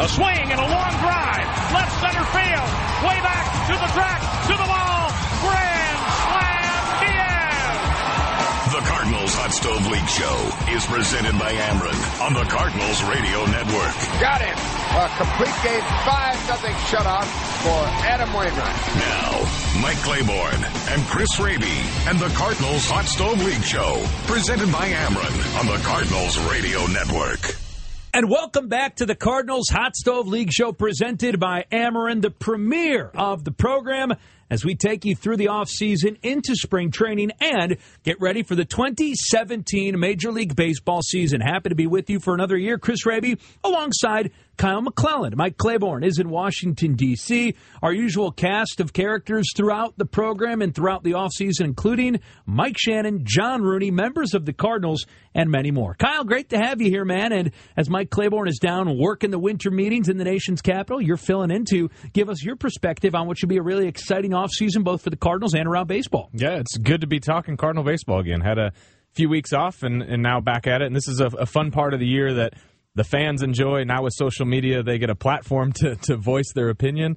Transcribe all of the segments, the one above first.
A swing and a long drive. Left center field. Way back to the track, to the wall. Grand slam, Diaz. The Cardinals Hot Stove League Show is presented by Ameren on the Cardinals Radio Network. Got him. A complete game, 5-0 shutout for Adam Wainwright. Now, Mike Claiborne and Chris Raby and the Cardinals Hot Stove League Show, presented by Ameren on the Cardinals Radio Network. And welcome back to the Cardinals Hot Stove League Show, presented by Ameren, the premiere of the program, as we take you through the offseason into spring training and get ready for the 2017 Major League Baseball season. Happy to be with you for another year. Chris Raby alongside Kyle McClellan. Mike Claiborne is in Washington, D.C. Our usual cast of characters throughout the program and throughout the offseason, including Mike Shannon, John Rooney, members of the Cardinals, and many more. Kyle, great to have you here, man. And as Mike Claiborne is down working the winter meetings in the nation's capital, you're filling in to give us your perspective on what should be a really exciting offseason, both for the Cardinals and around baseball. Yeah, it's good to be talking Cardinal baseball again. Had a few weeks off and now back at it. And this is a fun part of the year that the fans enjoy. Now with social media, they get a platform to voice their opinion,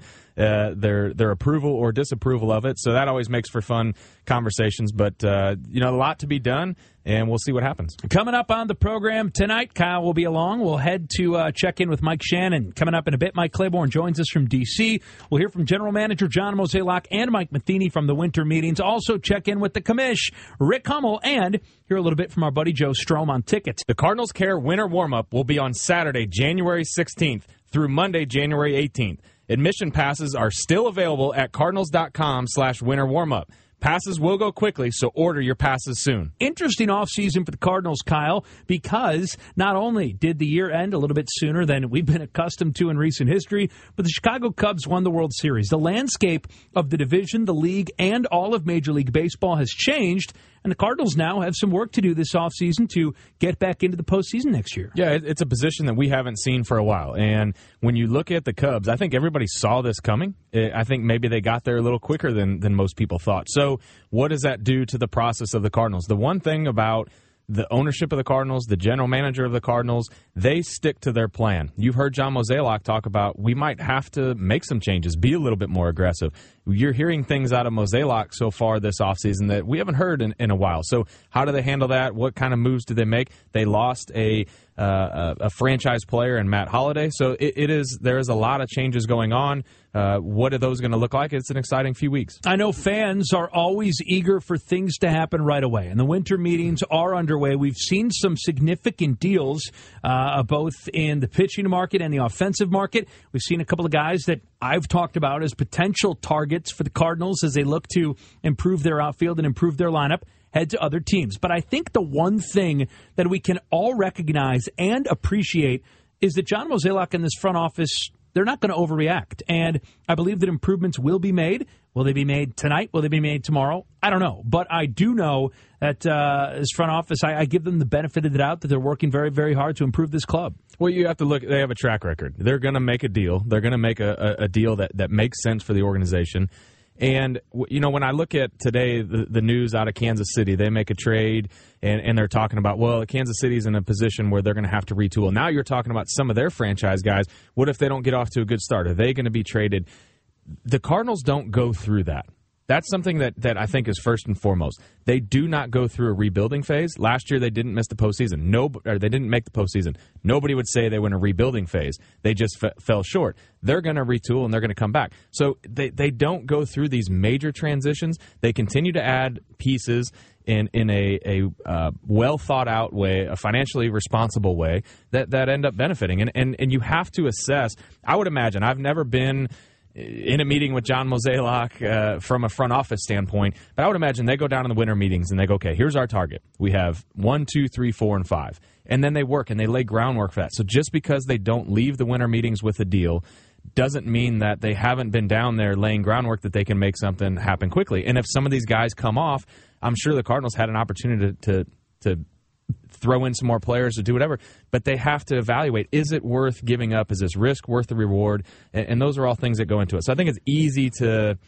their approval or disapproval of it. So that always makes for fun conversations. But, a lot to be done, and we'll see what happens. Coming up on the program tonight, Kyle will be along. We'll head to check in with Mike Shannon. Coming up in a bit, Mike Claiborne joins us from D.C. We'll hear from General Manager John Mozeliak and Mike Matheny from the winter meetings. Also check in with the commish, Rick Hummel, and hear a little bit from our buddy Joe Strom on tickets. The Cardinals Care Winter Warm-Up will be on Saturday, January 16th through Monday, January 18th. Admission passes are still available at cardinals.com/winter warmup. Passes will go quickly, so order your passes soon. Interesting offseason for the Cardinals, Kyle, because not only did the year end a little bit sooner than we've been accustomed to in recent history, but the Chicago Cubs won the World Series. The landscape of the division, the league, and all of Major League Baseball has changed, and the Cardinals now have some work to do this offseason to get back into the postseason next year. Yeah, it's a position that we haven't seen for a while. And when you look at the Cubs, I think everybody saw this coming. I think maybe they got there a little quicker than most people thought. So what does that do to the process of the Cardinals? The one thing about the ownership of the Cardinals, the general manager of the Cardinals, they stick to their plan. You've heard John Mozeliak talk about we might have to make some changes, be a little bit more aggressive. You're hearing things out of Mozeliak so far this offseason that we haven't heard in a while. So how do they handle that? What kind of moves do they make? They lost a franchise player in Matt Holliday. So there is a lot of changes going on. What are those going to look like? It's an exciting few weeks. I know fans are always eager for things to happen right away, and the winter meetings are underway. We've seen some significant deals, both in the pitching market and the offensive market. We've seen a couple of guys that I've talked about as potential targets for the Cardinals as they look to improve their outfield and improve their lineup, head to other teams. But I think the one thing that we can all recognize and appreciate is that John Mozeliak and this front office, they're not going to overreact. And I believe that improvements will be made. Will they be made tonight? Will they be made tomorrow? I don't know. But I do know that this front office, I give them the benefit of the doubt that they're working very, very hard to improve this club. Well, you have to look. They have a track record. They're going to make a deal. They're going to make a deal that makes sense for the organization. And, when I look at today, the news out of Kansas City, they make a trade, and they're talking about, well, Kansas City's in a position where they're going to have to retool. Now you're talking about some of their franchise guys. What if they don't get off to a good start? Are they going to be traded? The Cardinals don't go through that. That's something that I think is first and foremost. They do not go through a rebuilding phase. Last year, they didn't miss the postseason. They didn't make the postseason. Nobody would say they were in a rebuilding phase. They just fell short. They're going to retool, and they're going to come back. So they don't go through these major transitions. They continue to add pieces in a well-thought-out way, a financially responsible way that end up benefiting. And you have to assess. I would imagine, I've never been in a meeting with John Mozeliak from a front office standpoint, but I would imagine they go down in the winter meetings and they go, okay, here's our target. We have 1, 2, 3, 4, and 5. And then they work and they lay groundwork for that. So just because they don't leave the winter meetings with a deal doesn't mean that they haven't been down there laying groundwork that they can make something happen quickly. And if some of these guys come off, I'm sure the Cardinals had an opportunity to throw in some more players to do whatever, but they have to evaluate, is it worth giving up? Is this risk worth the reward? And those are all things that go into it. So I think it's easy to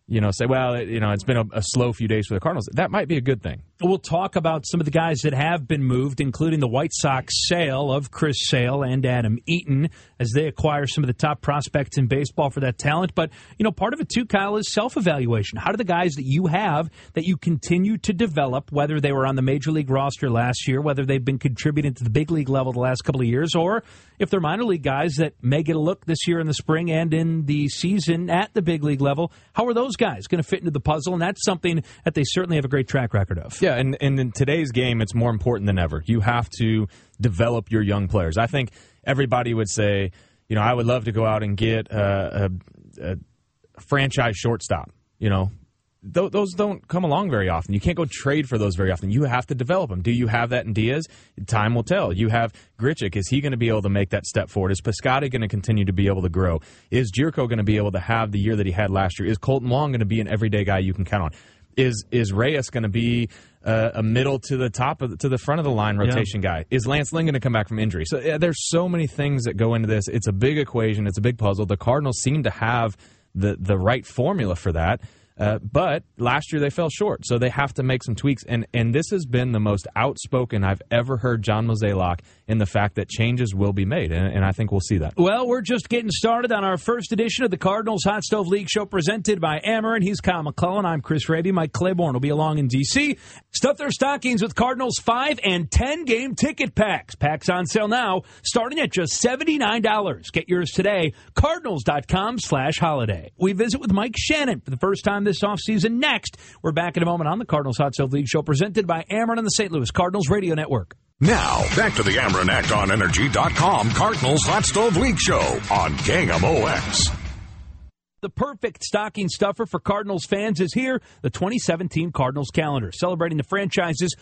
say, well, it's been a slow few days for the Cardinals. That might be a good thing. We'll talk about some of the guys that have been moved, including the White Sox sale of Chris Sale and Adam Eaton as they acquire some of the top prospects in baseball for that talent. But, part of it, too, Kyle, is self-evaluation. How do the guys that you have that you continue to develop, whether they were on the Major League roster last year, whether they've been contributing to the big league level the last couple of years, or if they're minor league guys that may get a look this year in the spring and in the season at the big league level, how are those guys going to fit into the puzzle? And that's something that they certainly have a great track record of. Yeah, and in today's game, it's more important than ever. You have to develop your young players. I think everybody would say, I would love to go out and get a franchise shortstop. Those don't come along very often. You can't go trade for those very often. You have to develop them. Do you have that in Diaz? Time will tell. You have Grichuk. Is he going to be able to make that step forward? Is Piscotty going to continue to be able to grow? Is Gyorko going to be able to have the year that he had last year? Is Colton Long going to be an everyday guy you can count on? Is Reyes going to be a middle to the to the front of the line rotation guy? Is Lance Lynn going to come back from injury? So there's so many things that go into this. It's a big equation. It's a big puzzle. The Cardinals seem to have the right formula for that. But last year they fell short, so they have to make some tweaks. And this has been the most outspoken I've ever heard John Mozeliak in the fact that changes will be made, and I think we'll see that. Well, we're just getting started on our first edition of the Cardinals Hot Stove League Show presented by Ameren. He's Kyle McClellan. I'm Chris Raby. Mike Claiborne will be along in D.C. Stuff their stockings with Cardinals 5 and 10 game ticket packs. Packs on sale now, starting at just $79. Get yours today, cardinals.com/holiday. We visit with Mike Shannon for the first time this offseason. Next, we're back in a moment on the Cardinals Hot Stove League Show presented by Ameren and the St. Louis Cardinals Radio Network. Now, back to the Ameren ActOnEnergy.com Cardinals Hot Stove League Show on KMOX. The perfect stocking stuffer for Cardinals fans is here, the 2017 Cardinals calendar, celebrating the franchise's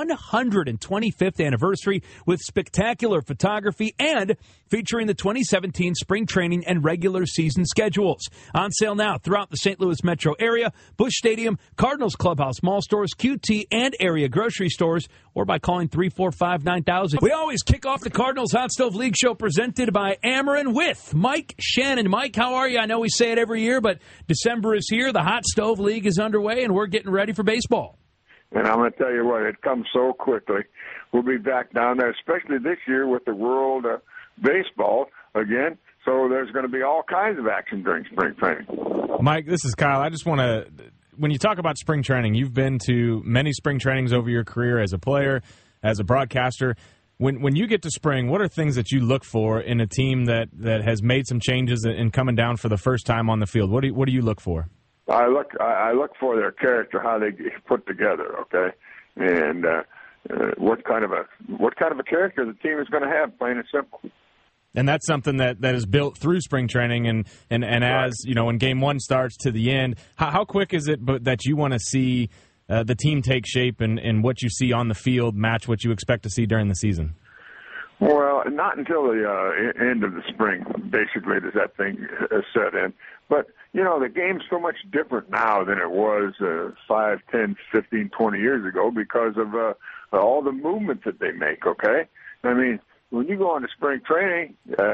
125th anniversary with spectacular photography and featuring the 2017 spring training and regular season schedules. On sale now throughout the St. Louis metro area, Busch Stadium, Cardinals Clubhouse Mall stores, QT, and area grocery stores, or by calling 345-9000. We always kick off the Cardinals Hot Stove League Show presented by Ameren with Mike Shannon. Mike, how are you? I know we say it every year, but December is here. The Hot Stove League is underway, and we're getting ready for baseball. And I'm going to tell you what, it comes so quickly. We'll be back down there, especially this year with the World Baseball again. So there's going to be all kinds of action during spring training. Mike, this is Kyle. I just want to, when you talk about spring training, you've been to many spring trainings over your career as a player, as a broadcaster. When you get to spring, what are things that you look for in a team that has made some changes and coming down for the first time on the field? What do you look for? I look for their character, how they get put together, okay, and what kind of a character the team is going to have, plain and simple. And that's something that is built through spring training, and right. As when game one starts to the end, how quick is it that you want to see the team take shape and what you see on the field match what you expect to see during the season? Well, not until the end of the spring, basically, does that thing set in. But, the game's so much different now than it was 5, 10, 15, 20 years ago because of all the movements that they make, okay? I mean, when you go on to spring training,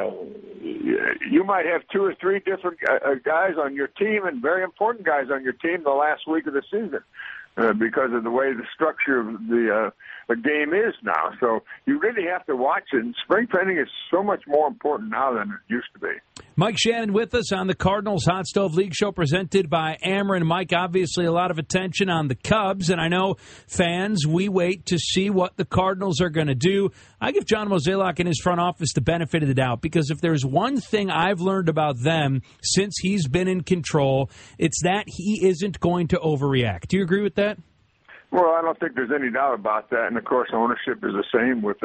you might have 2 or 3 different guys on your team and very important guys on your team the last week of the season. Because of the way the structure of the game is now. So you really have to watch it. And spring training is so much more important now than it used to be. Mike Shannon with us on the Cardinals Hot Stove League Show presented by Ameren. Mike, obviously a lot of attention on the Cubs, and I know fans, we wait to see what the Cardinals are going to do. I give John Mozeliak and his front office the benefit of the doubt because if there's one thing I've learned about them since he's been in control, it's that he isn't going to overreact. Do you agree with that? Well, I don't think there's any doubt about that. And, of course, ownership is the same with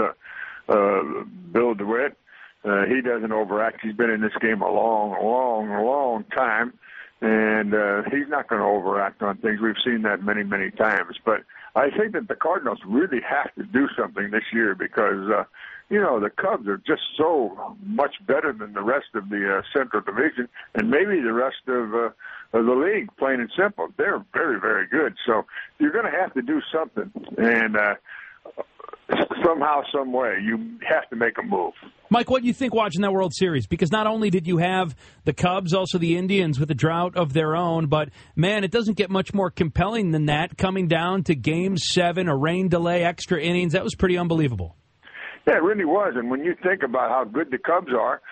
Bill DeWitt. He doesn't overact. He's been in this game a long time, and he's not going to overact on things. We've seen that many, many times. But I think that the Cardinals really have to do something this year because, the Cubs are just so much better than the rest of the Central Division and maybe the rest of the league, plain and simple. They're very, very good. So you're going to have to do something. And somehow, some way, you have to make a move. Mike, what do you think watching that World Series? Because not only did you have the Cubs, also the Indians with a drought of their own, but, man, it doesn't get much more compelling than that, coming down to Game 7, a rain delay, extra innings. That was pretty unbelievable. Yeah, it really was. And when you think about how good the Cubs are,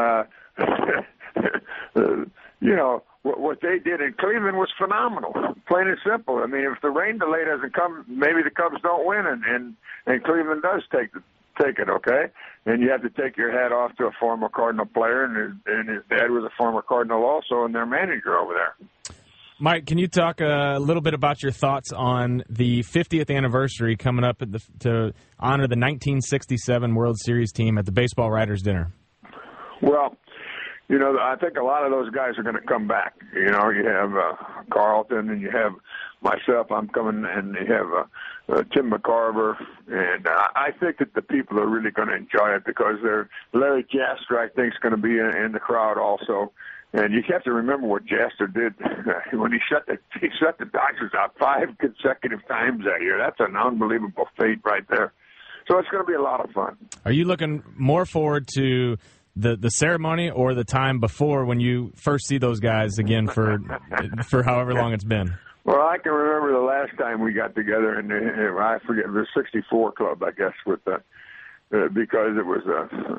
you know, what they did in Cleveland was phenomenal, plain and simple. I mean, if the rain delay doesn't come, maybe the Cubs don't win, and Cleveland does take it, okay? And you have to take your hat off to a former Cardinal player, and his dad was a former Cardinal also, and their manager over there. Mike, can you talk a little bit about your thoughts on the 50th anniversary coming up to honor the 1967 World Series team at the Baseball Writers' Dinner? Well, you know, I think a lot of those guys are going to come back. You know, you have Carlton, and you have myself. I'm coming, and you have Tim McCarver, and I think that the people are really going to enjoy it because Larry Jasper, I think, is going to be in the crowd also. And you have to remember what Jasper did when he shut the Dodgers out 5 consecutive times that year. That's an unbelievable feat right there. So it's going to be a lot of fun. Are you looking more forward to the ceremony or the time before when you first see those guys again for however long it's been? Well, I can remember the last time we got together, and I forget, the 64 Club, I guess, with because it was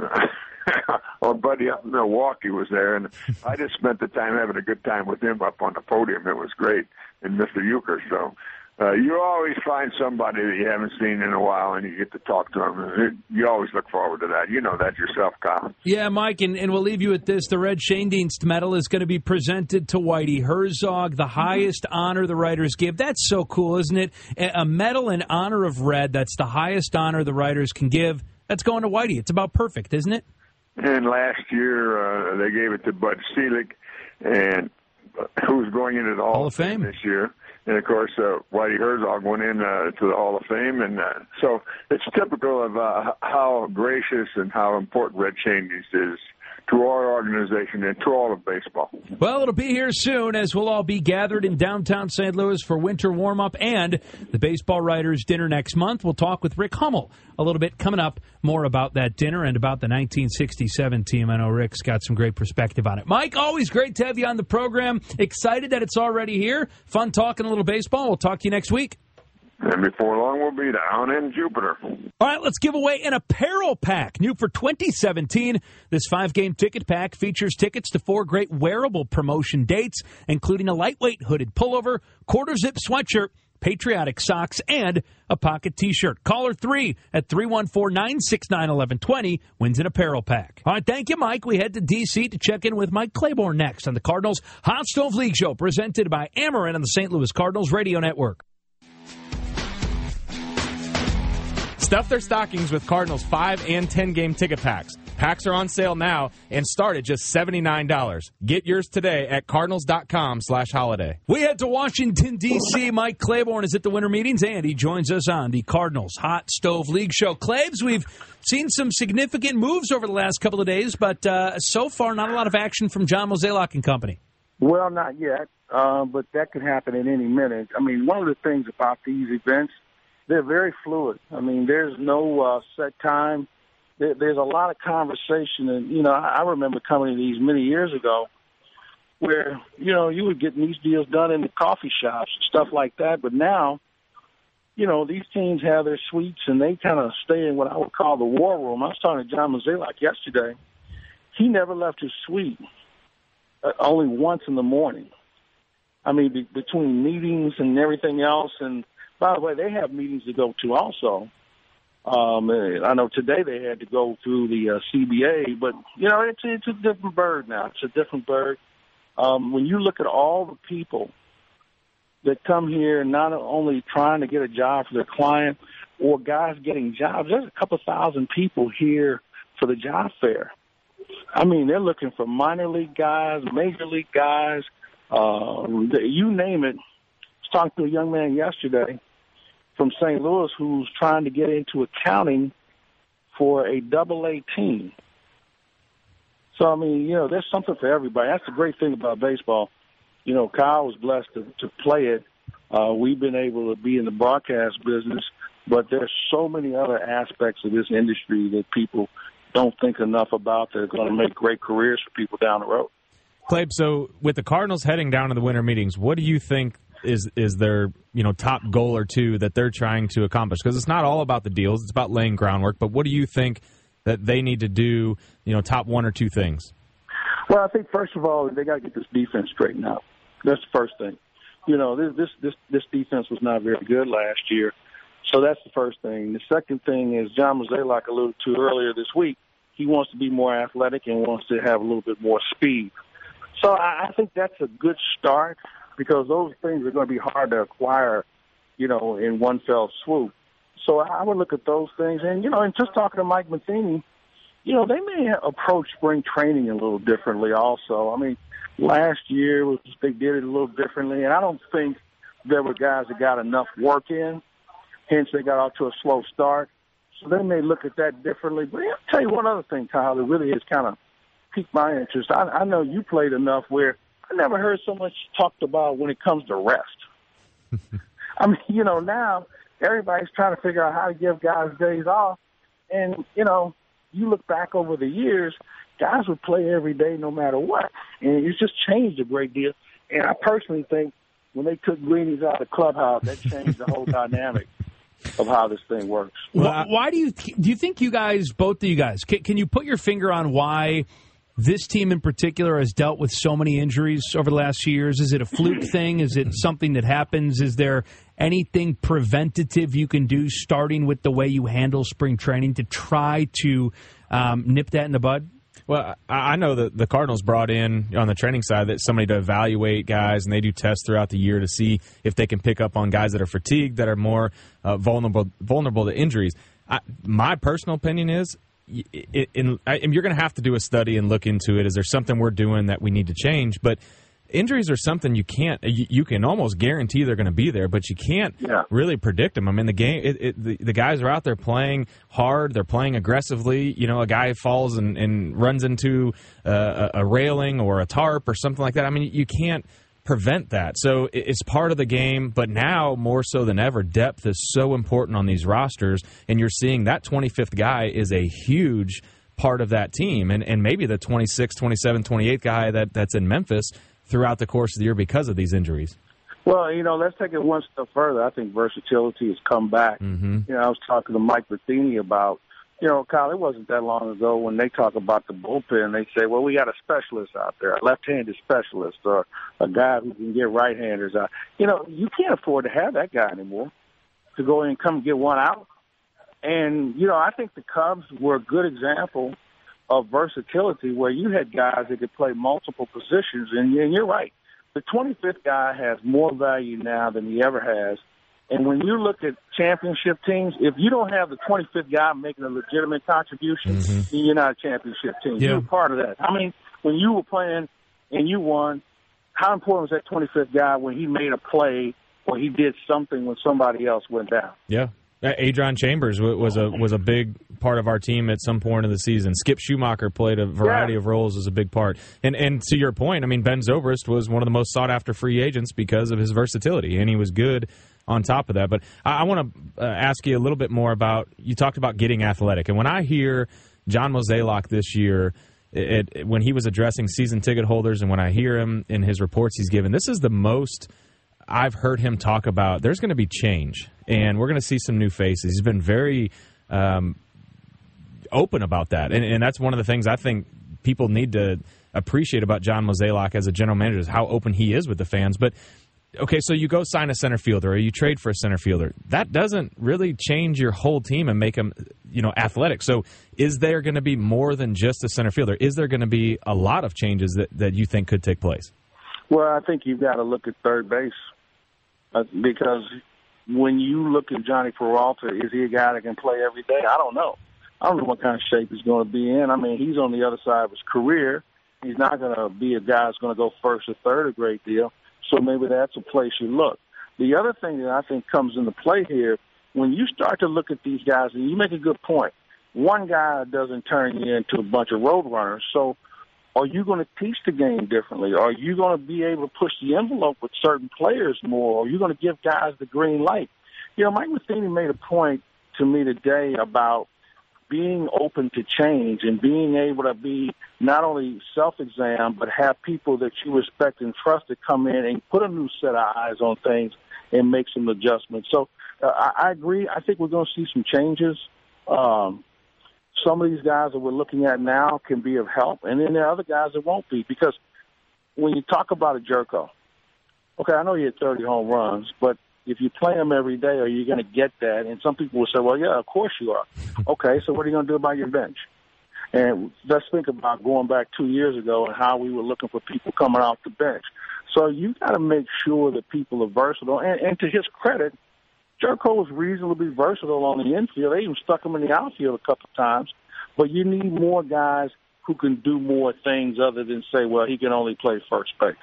our buddy up in Milwaukee was there, and I just spent the time having a good time with him up on the podium. It was great, and Mr. Euchre. So you always find somebody that you haven't seen in a while, and you get to talk to them. You always look forward to that. You know that yourself, Kyle. Yeah, Mike, and we'll leave you with this. The Red Schoendienst Medal is going to be presented to Whitey Herzog, the highest honor the writers give. That's so cool, isn't it? A medal in honor of Red, that's the highest honor the writers can give. That's going to Whitey. It's about perfect, isn't it? And last year, they gave it to Bud Selig, and who's going into the Hall of Fame this year. And, of course, Whitey Herzog went in to the Hall of Fame. And so it's typical of how gracious and how important Red Schoendienst is to our organization and to all of baseball. Well, it'll be here soon as we'll all be gathered in downtown St. Louis for winter warm-up and the Baseball Writers' Dinner next month. We'll talk with Rick Hummel a little bit coming up, more about that dinner and about the 1967 team. I know Rick's got some great perspective on it. Mike, always great to have you on the program. Excited that it's already here. Fun talking a little baseball. We'll talk to you next week. And before long, we'll be down in Jupiter. All right, let's give away an apparel pack. New for 2017, this 5-game ticket pack features tickets to 4 great wearable promotion dates, including a lightweight hooded pullover, quarter-zip sweatshirt, patriotic socks, and a pocket T-shirt. Caller 3 at 314-969-1120 wins an apparel pack. All right, thank you, Mike. We head to D.C. to check in with Mike Claiborne next on the Cardinals Hot Stove League Show, presented by Amarin on the St. Louis Cardinals Radio Network. Stuff their stockings with Cardinals 5 and 10-game ticket packs. Packs are on sale now and start at just $79. Get yours today at cardinals.com/holiday. We head to Washington, D.C. Mike Claiborne is at the winter meetings, and he joins us on the Cardinals Hot Stove League Show. Claibs, we've seen some significant moves over the last couple of days, but so far not a lot of action from John Mozeliak and company. Well, not yet, but that could happen at any minute. I mean, one of the things about these events, they're very fluid. I mean, there's no set time. There's a lot of conversation. And, you know, I remember coming to these many years ago where, you know, you would get these deals done in the coffee shops and stuff like that. But now, you know, these teams have their suites and they kind of stay in what I would call the war room. I was talking to John Mozeliak yesterday. He never left his suite only once in the morning. I mean, between meetings and everything else. And, by the way, they have meetings to go to also. I know today they had to go through the CBA, but, you know, it's a different bird now. It's a different bird. When you look at all the people that come here not only trying to get a job for their client or guys getting jobs, there's a couple thousand people here for the job fair. I mean, they're looking for minor league guys, major league guys, you name it. I was talking to a young man yesterday from St. Louis who's trying to get into accounting for a AA team. So, I mean, you know, there's something for everybody. That's the great thing about baseball. You know, Kyle was blessed to play it. We've been able to be in the broadcast business. But there's so many other aspects of this industry that people don't think enough about that are going to make great careers for people down the road. Clabe, so with the Cardinals heading down to the winter meetings, what do you think is their top goal or two that they're trying to accomplish? Because it's not all about the deals; it's about laying groundwork. But what do you think that they need to do? Top one or two things. Well, I think first of all they got to get this defense straightened out. That's the first thing. This defense was not very good last year, so that's the first thing. The second thing is John Mozeliak alluded to earlier this week. He wants to be more athletic and wants to have a little bit more speed. So I think that's a good start because those things are going to be hard to acquire, in one fell swoop. So I would look at those things. And, and just talking to Mike Matheny, they may approach spring training a little differently also. I mean, last year they did it a little differently, and I don't think there were guys that got enough work in, hence they got off to a slow start. So they may look at that differently. But I'll tell you one other thing, Kyle, that really has kind of piqued my interest. I know you played enough where I never heard so much talked about when it comes to rest. I mean, now everybody's trying to figure out how to give guys days off. And, you look back over the years, guys would play every day no matter what. And it's just changed a great deal. And I personally think when they took Greenies out of the clubhouse, that changed the whole dynamic of how this thing works. Well, why do you think you guys, both of you guys, can you put your finger on why this team in particular has dealt with so many injuries over the last few years? Is it a fluke thing? Is it something that happens? Is there anything preventative you can do starting with the way you handle spring training to try to nip that in the bud? Well, I know that the Cardinals brought in on the training side that somebody to evaluate guys, and they do tests throughout the year to see if they can pick up on guys that are fatigued, that are more vulnerable to injuries. My personal opinion is you're going to have to do a study and look into it. Is there something we're doing that we need to change? But injuries are something you can almost guarantee they're going to be there, but you can't really predict them. I mean, the game, the guys are out there playing hard. They're playing aggressively. A guy falls and runs into a railing or a tarp or something like that. I mean, you can't prevent that. So it's part of the game, but now more so than ever, depth is so important on these rosters, and you're seeing that 25th guy is a huge part of that team, and maybe the 26th, 27th, 28th guy that's in Memphis throughout the course of the year because of these injuries. Well, let's take it one step further. I think versatility has come back. Mm-hmm. I was talking to Mike Matheny about, Kyle, it wasn't that long ago when they talk about the bullpen, they say, well, we got a specialist out there, a left-handed specialist, or a guy who can get right-handers out. You can't afford to have that guy anymore to go in and come get one out. And, I think the Cubs were a good example of versatility where you had guys that could play multiple positions. And you're right. The 25th guy has more value now than he ever has. And when you look at championship teams, if you don't have the 25th guy making a legitimate contribution, then you're not a championship team. Yeah. You're part of that. I mean, when you were playing and you won, how important was that 25th guy when he made a play or he did something when somebody else went down? Yeah. Adron Chambers was a big part of our team at some point in the season. Skip Schumacher played a variety of roles as a big part. And to your point, I mean, Ben Zobrist was one of the most sought-after free agents because of his versatility, and he was good on top of that. But I want to ask you a little bit more about, you talked about getting athletic. And when I hear John Mozeliak this year, when he was addressing season ticket holders and when I hear him in his reports he's given, this is the most I've heard him talk about there's going to be change, and we're going to see some new faces. He's been very open about that, and that's one of the things I think people need to appreciate about John Mozeliak as a general manager is how open he is with the fans. But, okay, so you go sign a center fielder or you trade for a center fielder. That doesn't really change your whole team and make them, athletic. So is there going to be more than just a center fielder? Is there going to be a lot of changes that you think could take place? Well, I think you've got to look at third base because when you look at Johnny Peralta, is he a guy that can play every day? I don't know. I don't know what kind of shape he's going to be in. I mean, he's on the other side of his career. He's not going to be a guy that's going to go first or third a great deal. So maybe that's a place you look. The other thing that I think comes into play here, when you start to look at these guys, and you make a good point, one guy doesn't turn you into a bunch of road runners. So are you going to teach the game differently? Are you going to be able to push the envelope with certain players more? Are you going to give guys the green light? Mike Matheny made a point to me today about being open to change and being able to be not only self-exam, but have people that you respect and trust to come in and put a new set of eyes on things and make some adjustments. So I agree. I think we're going to see some changes. Some of these guys that we're looking at now can be of help, and then there are other guys that won't be, because when you talk about a Jerko, okay, I know you had 30 home runs, but if you play him every day, are you going to get that? And some people will say, well, yeah, of course you are. Okay, so what are you going to do about your bench? And let's think about going back 2 years ago and how we were looking for people coming off the bench. So you got to make sure that people are versatile. And to his credit, Jerko was reasonably versatile on the infield. They even stuck him in the outfield a couple of times. But you need more guys who can do more things other than say, well, he can only play first base.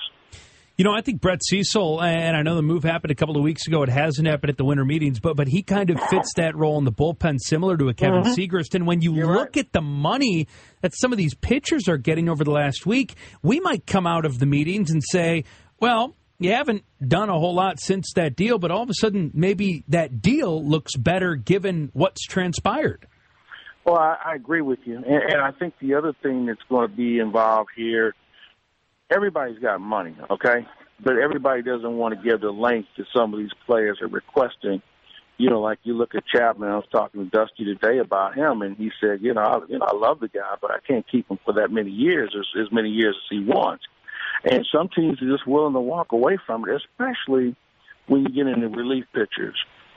I think Brett Cecil, and I know the move happened a couple of weeks ago. It hasn't happened at the winter meetings, but he kind of fits that role in the bullpen similar to a Kevin Segrist. And when you look at the money that some of these pitchers are getting over the last week, we might come out of the meetings and say, well, you haven't done a whole lot since that deal, but all of a sudden maybe that deal looks better given what's transpired. Well, I agree with you. And I think the other thing that's going to be involved here, everybody's got money, okay? But everybody doesn't want to give the length that some of these players are requesting. Like you look at Chapman. I was talking to Dusty today about him, and he said, I love the guy, but I can't keep him for that many years, or as many years as he wants. And some teams are just willing to walk away from it, especially when you get into relief pitchers.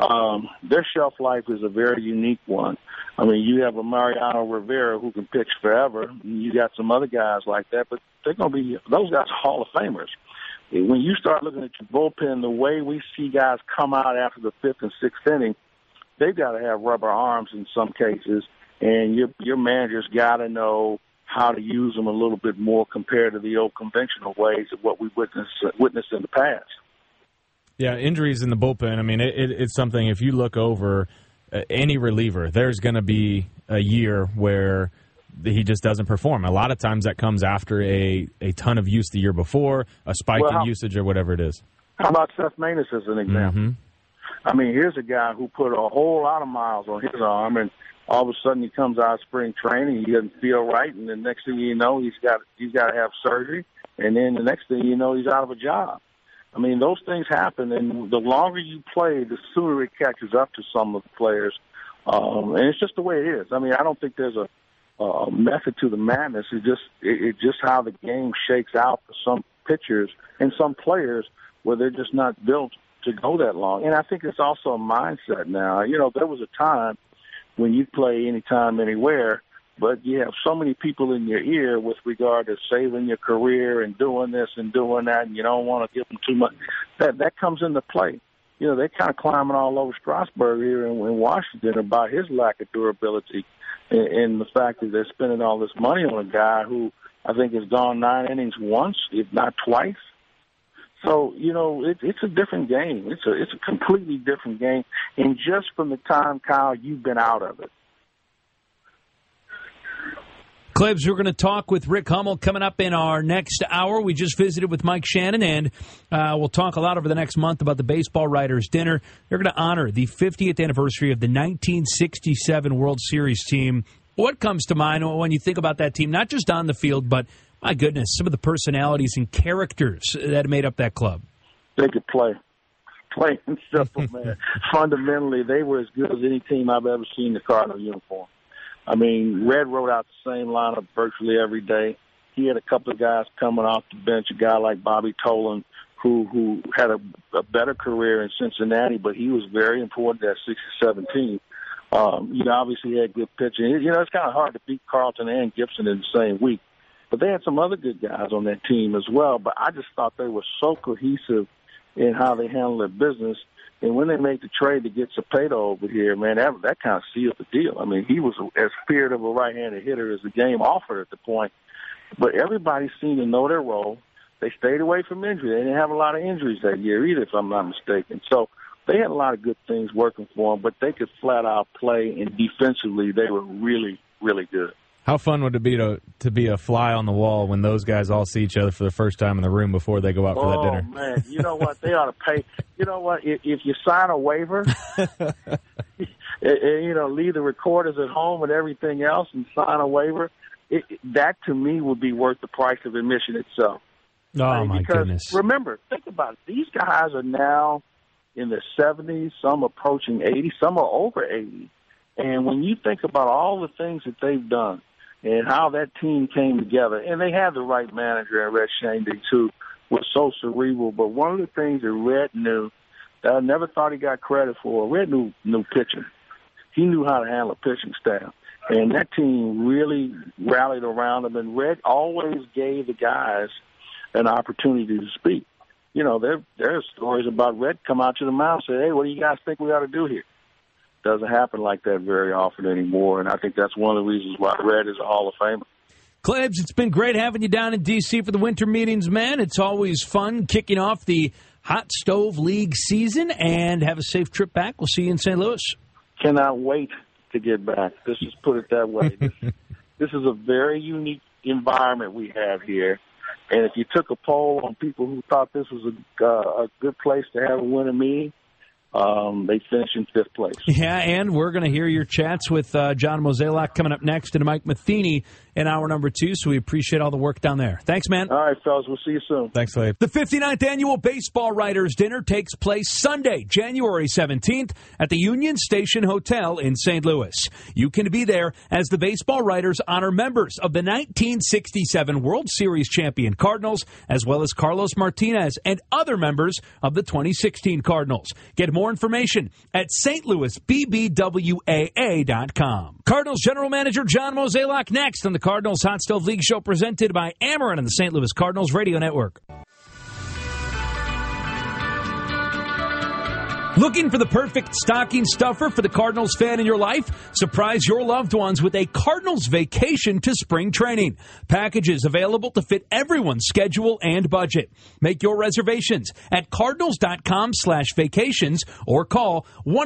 Their shelf life is a very unique one. I mean, you have a Mariano Rivera who can pitch forever. And you got some other guys like that, but those guys are Hall of Famers. When you start looking at your bullpen, the way we see guys come out after the fifth and sixth inning, they've got to have rubber arms in some cases, and your manager's got to know how to use them a little bit more compared to the old conventional ways of what we witnessed in the past. Yeah, injuries in the bullpen, I mean, it's something, if you look over any reliever, there's going to be a year where he just doesn't perform. A lot of times that comes after a ton of use the year before, a spike in usage or whatever it is. How about Seth Maness as an example? Mm-hmm. I mean, here's a guy who put a whole lot of miles on his arm, and all of a sudden he comes out of spring training, he doesn't feel right, and the next thing you know, he's got to have surgery, and then the next thing you know, he's out of a job. I mean, those things happen, and the longer you play, the sooner it catches up to some of the players. And it's just the way it is. I mean, I don't think there's a method to the madness. It's just how the game shakes out for some pitchers and some players where they're just not built to go that long. And I think it's also a mindset now. There was a time when you play anytime, anywhere, but you have so many people in your ear with regard to saving your career and doing this and doing that, and you don't want to give them too much. That comes into play. They're kind of climbing all over Strasburg here in Washington about his lack of durability and the fact that they're spending all this money on a guy who I think has gone 9 innings once, if not twice. So, it's a different game. It's a completely different game. And just from the time, Kyle, you've been out of it. Clibbs, we're going to talk with Rick Hummel coming up in our next hour. We just visited with Mike Shannon, and we'll talk a lot over the next month about the Baseball Writers' Dinner. They're going to honor the 50th anniversary of the 1967 World Series team. What comes to mind when you think about that team, not just on the field, but, my goodness, some of the personalities and characters that made up that club? They could play. Plain and simple, man. Fundamentally, they were as good as any team I've ever seen in the Cardinal uniform. I mean, Red wrote out the same lineup virtually every day. He had a couple of guys coming off the bench, a guy like Bobby Tolan, who had a better career in Cincinnati, but he was very important to that 67 team. Obviously had good pitching. It's kind of hard to beat Carlton and Gibson in the same week. But they had some other good guys on that team as well. But I just thought they were so cohesive in how they handled their business. And when they made the trade to get Cepeda over here, man, that kind of sealed the deal. I mean, he was as feared of a right-handed hitter as the game offered at the point. But everybody seemed to know their role. They stayed away from injury. They didn't have a lot of injuries that year either, if I'm not mistaken. So they had a lot of good things working for them, but they could flat out play, and defensively they were really, really good. How fun would it be to be a fly on the wall when those guys all see each other for the first time in the room before they go out for that dinner? Oh, man. You know what? They ought to pay. You know what? If you sign a waiver, leave the recorders at home and everything else and sign a waiver, that to me would be worth the price of admission itself. Oh, my because goodness. Remember, think about it. These guys are now in their 70s, some approaching 80, some are over 80. And when you think about all the things that they've done and how that team came together, and they had the right manager in Red Shandy, too, was so cerebral. But one of the things that Red knew that I never thought he got credit for, Red knew pitching. He knew how to handle a pitching staff. And that team really rallied around him, and Red always gave the guys an opportunity to speak. You know, there are stories about Red come out to the mound and say, hey, what do you guys think we ought to do here? Doesn't happen like that very often anymore, and I think that's one of the reasons why Red is a Hall of Famer. Klebs, it's been great having you down in D.C. for the winter meetings, man. It's always fun kicking off the Hot Stove League season, and have a safe trip back. We'll see you in St. Louis. Cannot wait to get back. Let's just put it that way. This is a very unique environment we have here. And if you took a poll on people who thought this was a good place to have a winter meeting, they finished in 5th place. Yeah, and we're going to hear your chats with John Mozeliak coming up next and Mike Matheny in hour number 2, so we appreciate all the work down there. Thanks, man. All right, fellas, we'll see you soon. Thanks, Clay. The 59th Annual Baseball Writers Dinner takes place Sunday, January 17th at the Union Station Hotel in St. Louis. You can be there as the baseball writers honor members of the 1967 World Series champion Cardinals, as well as Carlos Martinez and other members of the 2016 Cardinals. Get more information at stlouisbbwaa.com. Cardinals General Manager John Mozeliak next on the Cardinals Hot Stove League Show, presented by Ameren and the St. Louis Cardinals Radio Network. Looking for the perfect stocking stuffer for the Cardinals fan in your life? Surprise your loved ones with a Cardinals vacation to spring training. Packages available to fit everyone's schedule and budget. Make your reservations at cardinals.com/vacations or call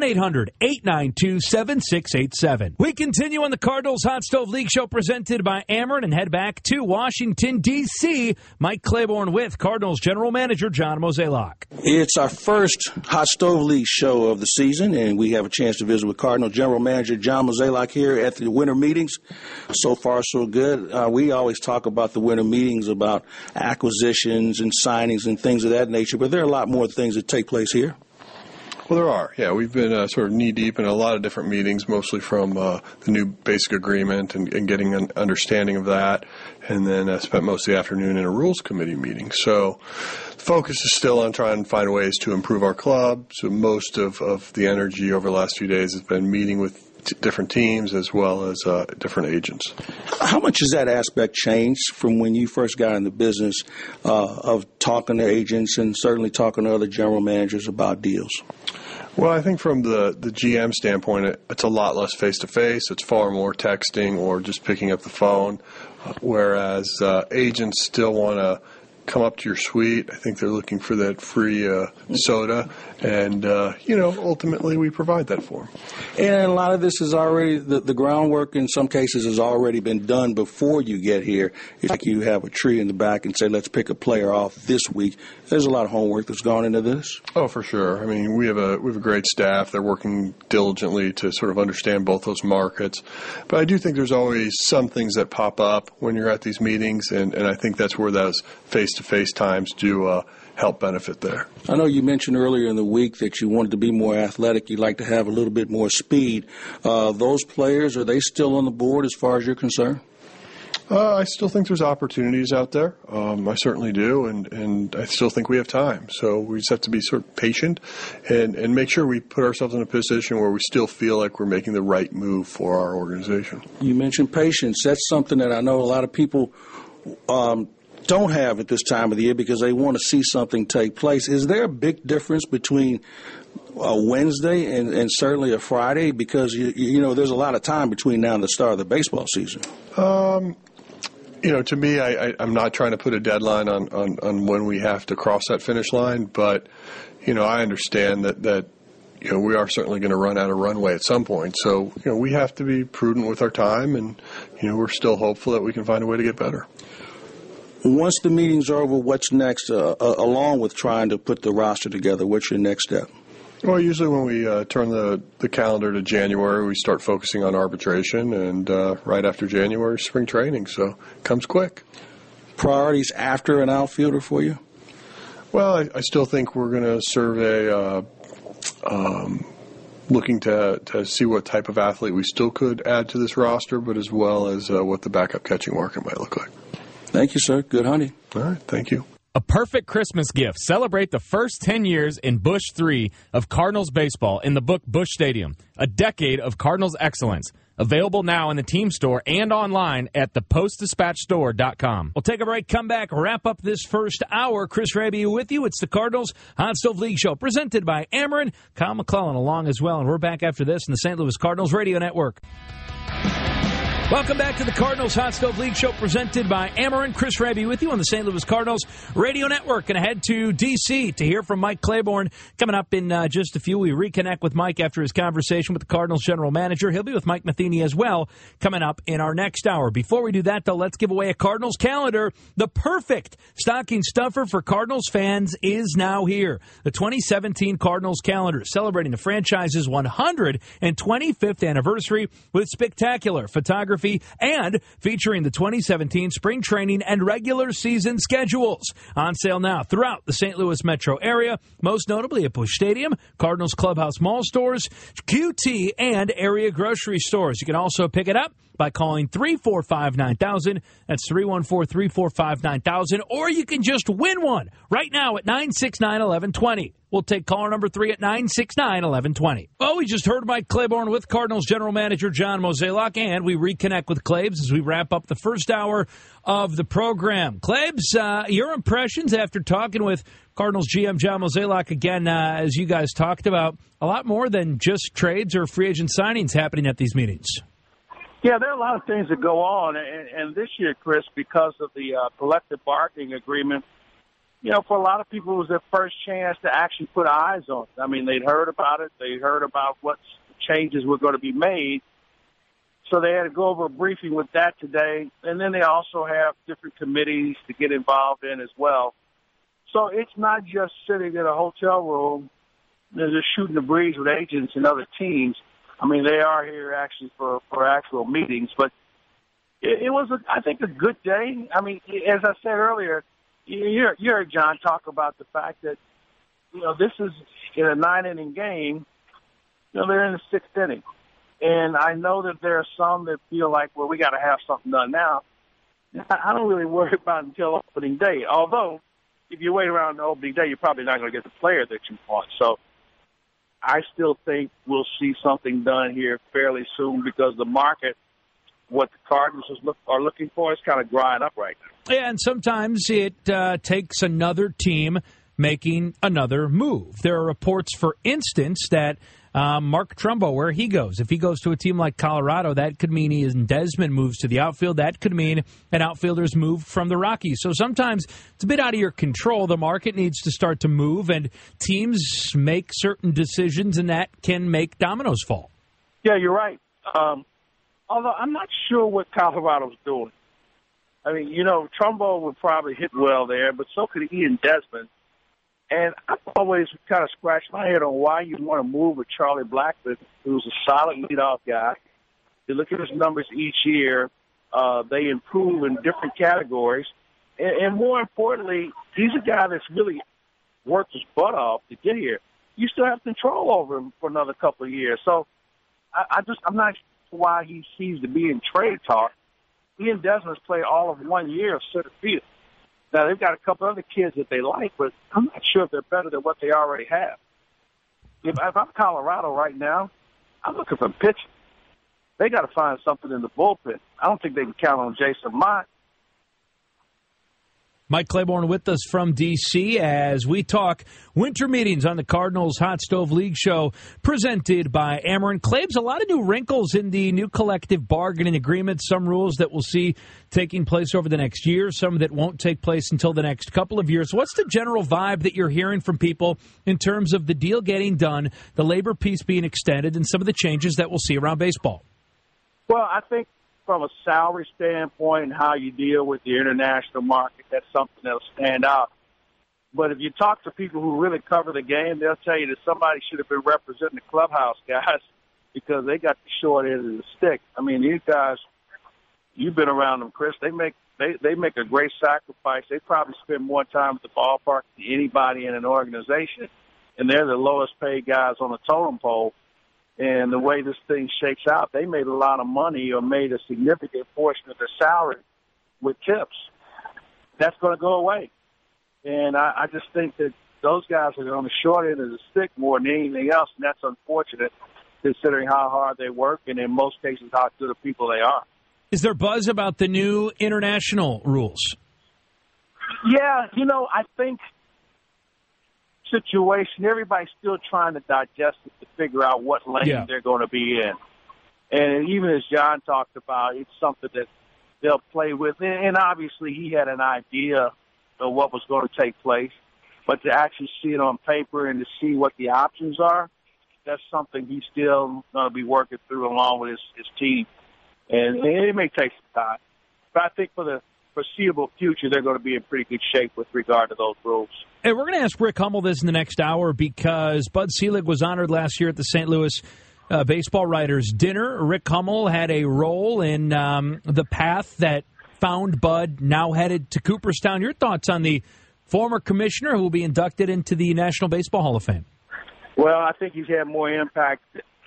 1-800-892-7687. We continue on the Cardinals Hot Stove League Show, presented by Ameren, and head back to Washington, D.C. Mike Claiborne with Cardinals General Manager John Mozeliak. It's our first Hot Stove League show of the season, and we have a chance to visit with Cardinal General Manager John Mozeliak here at the winter meetings. So far, so good. We always talk about the winter meetings, about acquisitions and signings and things of that nature, but there are a lot more things that take place here. Well, there are. Yeah, we've been sort of knee-deep in a lot of different meetings, mostly from the new basic agreement and getting an understanding of that, and then spent most of the afternoon in a rules committee meeting. So the focus is still on trying to find ways to improve our club. So most of the energy over the last few days has been meeting with different teams as well as different agents. How much has that aspect changed from when you first got in the business of talking to agents and certainly talking to other general managers about deals? Well, I think from the GM standpoint, it's a lot less face-to-face. It's far more texting or just picking up the phone, whereas agents still want to come up to your suite. I think they're looking for that free soda, and, ultimately we provide that for them. And a lot of this is already, the groundwork in some cases has already been done before you get here. It's like you have a tree in the back and say, let's pick a player off this week. There's a lot of homework that's gone into this. Oh, for sure. I mean, we have a great staff. They're working diligently to sort of understand both those markets. But I do think there's always some things that pop up when you're at these meetings, and I think that's where those face-to-face times do help benefit there. I know you mentioned earlier in the week that you wanted to be more athletic. You'd like to have a little bit more speed. Those players, are they still on the board as far as you're concerned? I still think there's opportunities out there. I certainly do, and I still think we have time. So we just have to be sort of patient and make sure we put ourselves in a position where we still feel like we're making the right move for our organization. You mentioned patience. That's something that I know a lot of people don't have at this time of the year because they want to see something take place. Is there a big difference between a Wednesday and certainly a Friday? Because, you know, there's a lot of time between now and the start of the baseball season. To me, I'm not trying to put a deadline on when we have to cross that finish line, but, I understand that we are certainly going to run out of runway at some point. So, we have to be prudent with our time, and, we're still hopeful that we can find a way to get better. Once the meeting's over, what's next, along with trying to put the roster together? What's your next step? Well, usually when we turn the calendar to January, we start focusing on arbitration, and right after January, spring training. So it comes quick. Priorities after an outfielder for you? Well, I still think we're going to survey looking to see what type of athlete we still could add to this roster, but as well as what the backup catching market might look like. Thank you, sir. Good hunting. All right. Thank you. A perfect Christmas gift. Celebrate the first 10 years in Busch 3 of Cardinals baseball in the book Busch Stadium. A decade of Cardinals excellence. Available now in the team store and online at thepostdispatchstore.com. We'll take a break, come back, wrap up this first hour. Chris Raby with you. It's the Cardinals Hot Stove League Show presented by Ameren. Kyle McClellan along as well, and we're back after this in the St. Louis Cardinals Radio Network. Welcome back to the Cardinals Hot Stove League Show presented by Ameren. Chris Raby with you on the St. Louis Cardinals Radio Network. Going to head to D.C. to hear from Mike Claiborne. Coming up in just a few, we reconnect with Mike after his conversation with the Cardinals general manager. He'll be with Mike Matheny as well coming up in our next hour. Before we do that, though, let's give away a Cardinals calendar. The perfect stocking stuffer for Cardinals fans is now here. The 2017 Cardinals calendar, celebrating the franchise's 125th anniversary with spectacular photography and featuring the 2017 spring training and regular season schedules. On sale now throughout the St. Louis metro area, most notably at Busch Stadium, Cardinals Clubhouse Mall stores, QT, and area grocery stores. You can also pick it up by calling 345-9000. That's 314-345-9000. Or you can just win one right now at 969-1120. We'll take caller number 3 at 969-1120. Well, we just heard Mike Claiborne with Cardinals general manager John Mozeliak, and we reconnect with Claibs as we wrap up the first hour of the program. Claibs, your impressions after talking with Cardinals GM John Mozeliak again, as you guys talked about, a lot more than just trades or free agent signings happening at these meetings. Yeah, there are a lot of things that go on, and this year, Chris, because of the collective bargaining agreement, for a lot of people, it was their first chance to actually put eyes on it. I mean, they'd heard about it. They heard about what changes were going to be made. So they had to go over a briefing with that today. And then they also have different committees to get involved in as well. So it's not just sitting in a hotel room and just shooting the breeze with agents and other teams. I mean, they are here actually for actual meetings. But it was, I think, a good day. I mean, as I said earlier, you heard John talk about the fact that, this is in a 9-inning game. They're in the 6th inning. And I know that there are some that feel like, well, we got to have something done now. I don't really worry about it until opening day. Although, if you wait around the opening day, you're probably not going to get the player that you want. So I still think we'll see something done here fairly soon because the market, what the Cardinals are looking for, is kind of drying up right now. Yeah, and sometimes it takes another team making another move. There are reports, for instance, that Mark Trumbo, where he goes, if he goes to a team like Colorado, that could mean Desmond moves to the outfield. That could mean an outfielder's moved from the Rockies. So sometimes it's a bit out of your control. The market needs to start to move, and teams make certain decisions, and that can make dominoes fall. Yeah, you're right. Although I'm not sure what Colorado's doing. I mean, Trumbo would probably hit well there, but so could Ian Desmond. And I've always kind of scratched my head on why you want to move with Charlie Blackmon, who's a solid leadoff guy. You look at his numbers each year, they improve in different categories. And more importantly, he's a guy that's really worked his butt off to get here. You still have control over him for another couple of years. So I'm not sure why he seems to be in trade talk. Ian Desmond's played all of 1 year of center field. Now, they've got a couple other kids that they like, but I'm not sure if they're better than what they already have. If I'm Colorado right now, I'm looking for pitching. They got to find something in the bullpen. I don't think they can count on Jason Mott. Mike Claiborne with us from D.C. as we talk winter meetings on the Cardinals Hot Stove League Show presented by Ameren. Claibs, a lot of new wrinkles in the new collective bargaining agreement, some rules that we'll see taking place over the next year, some that won't take place until the next couple of years. What's the general vibe that you're hearing from people in terms of the deal getting done, the labor piece being extended, and some of the changes that we'll see around baseball? Well, I think from a salary standpoint and how you deal with the international market, that's something that'll stand out. But if you talk to people who really cover the game, they'll tell you that somebody should have been representing the clubhouse guys because they got the short end of the stick. I mean, these guys, you've been around them, Chris. They make a great sacrifice. They probably spend more time at the ballpark than anybody in an organization, and they're the lowest paid guys on the totem pole. And the way this thing shakes out, they made a lot of money or made a significant portion of their salary with tips. That's going to go away. And I just think that those guys are on the short end of the stick more than anything else, and that's unfortunate considering how hard they work and in most cases how good of people they are. Is there buzz about the new international rules? Yeah, I think situation, everybody's still trying to digest it to figure out what lane they're going to be in. And even as John talked about, it's something that they'll play with. And obviously he had an idea of what was going to take place. But to actually see it on paper and to see what the options are, that's something he's still going to be working through along with his team. And it may take some time. But I think for the foreseeable future, they're going to be in pretty good shape with regard to those rules. Hey, we're going to ask Rick Hummel this in the next hour because Bud Selig was honored last year at the St. Louis Baseball Writers Dinner. Rick Hummel had a role in the path that found Bud now headed to Cooperstown. Your thoughts on the former commissioner who will be inducted into the National Baseball Hall of Fame? Well, I think he's had more impact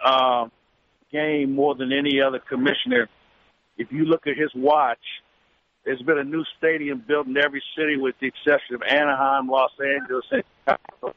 game more than any other commissioner. If you look at his watch, there's been a new stadium built in every city with the exception of Anaheim, Los Angeles, and Chicago.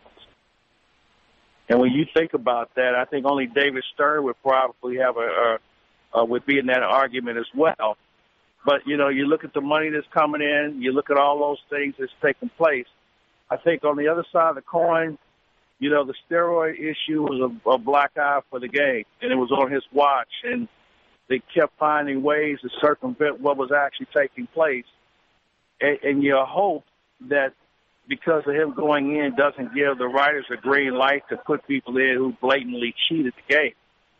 And when you think about that, I think only David Stern would probably have would be in that argument as well. But, you look at the money that's coming in, you look at all those things that's taking place. I think on the other side of the coin, the steroid issue was a black eye for the game, and it was on his watch. And they kept finding ways to circumvent what was actually taking place. And you hope that because of him going in doesn't give the writers a green light to put people in who blatantly cheated the game.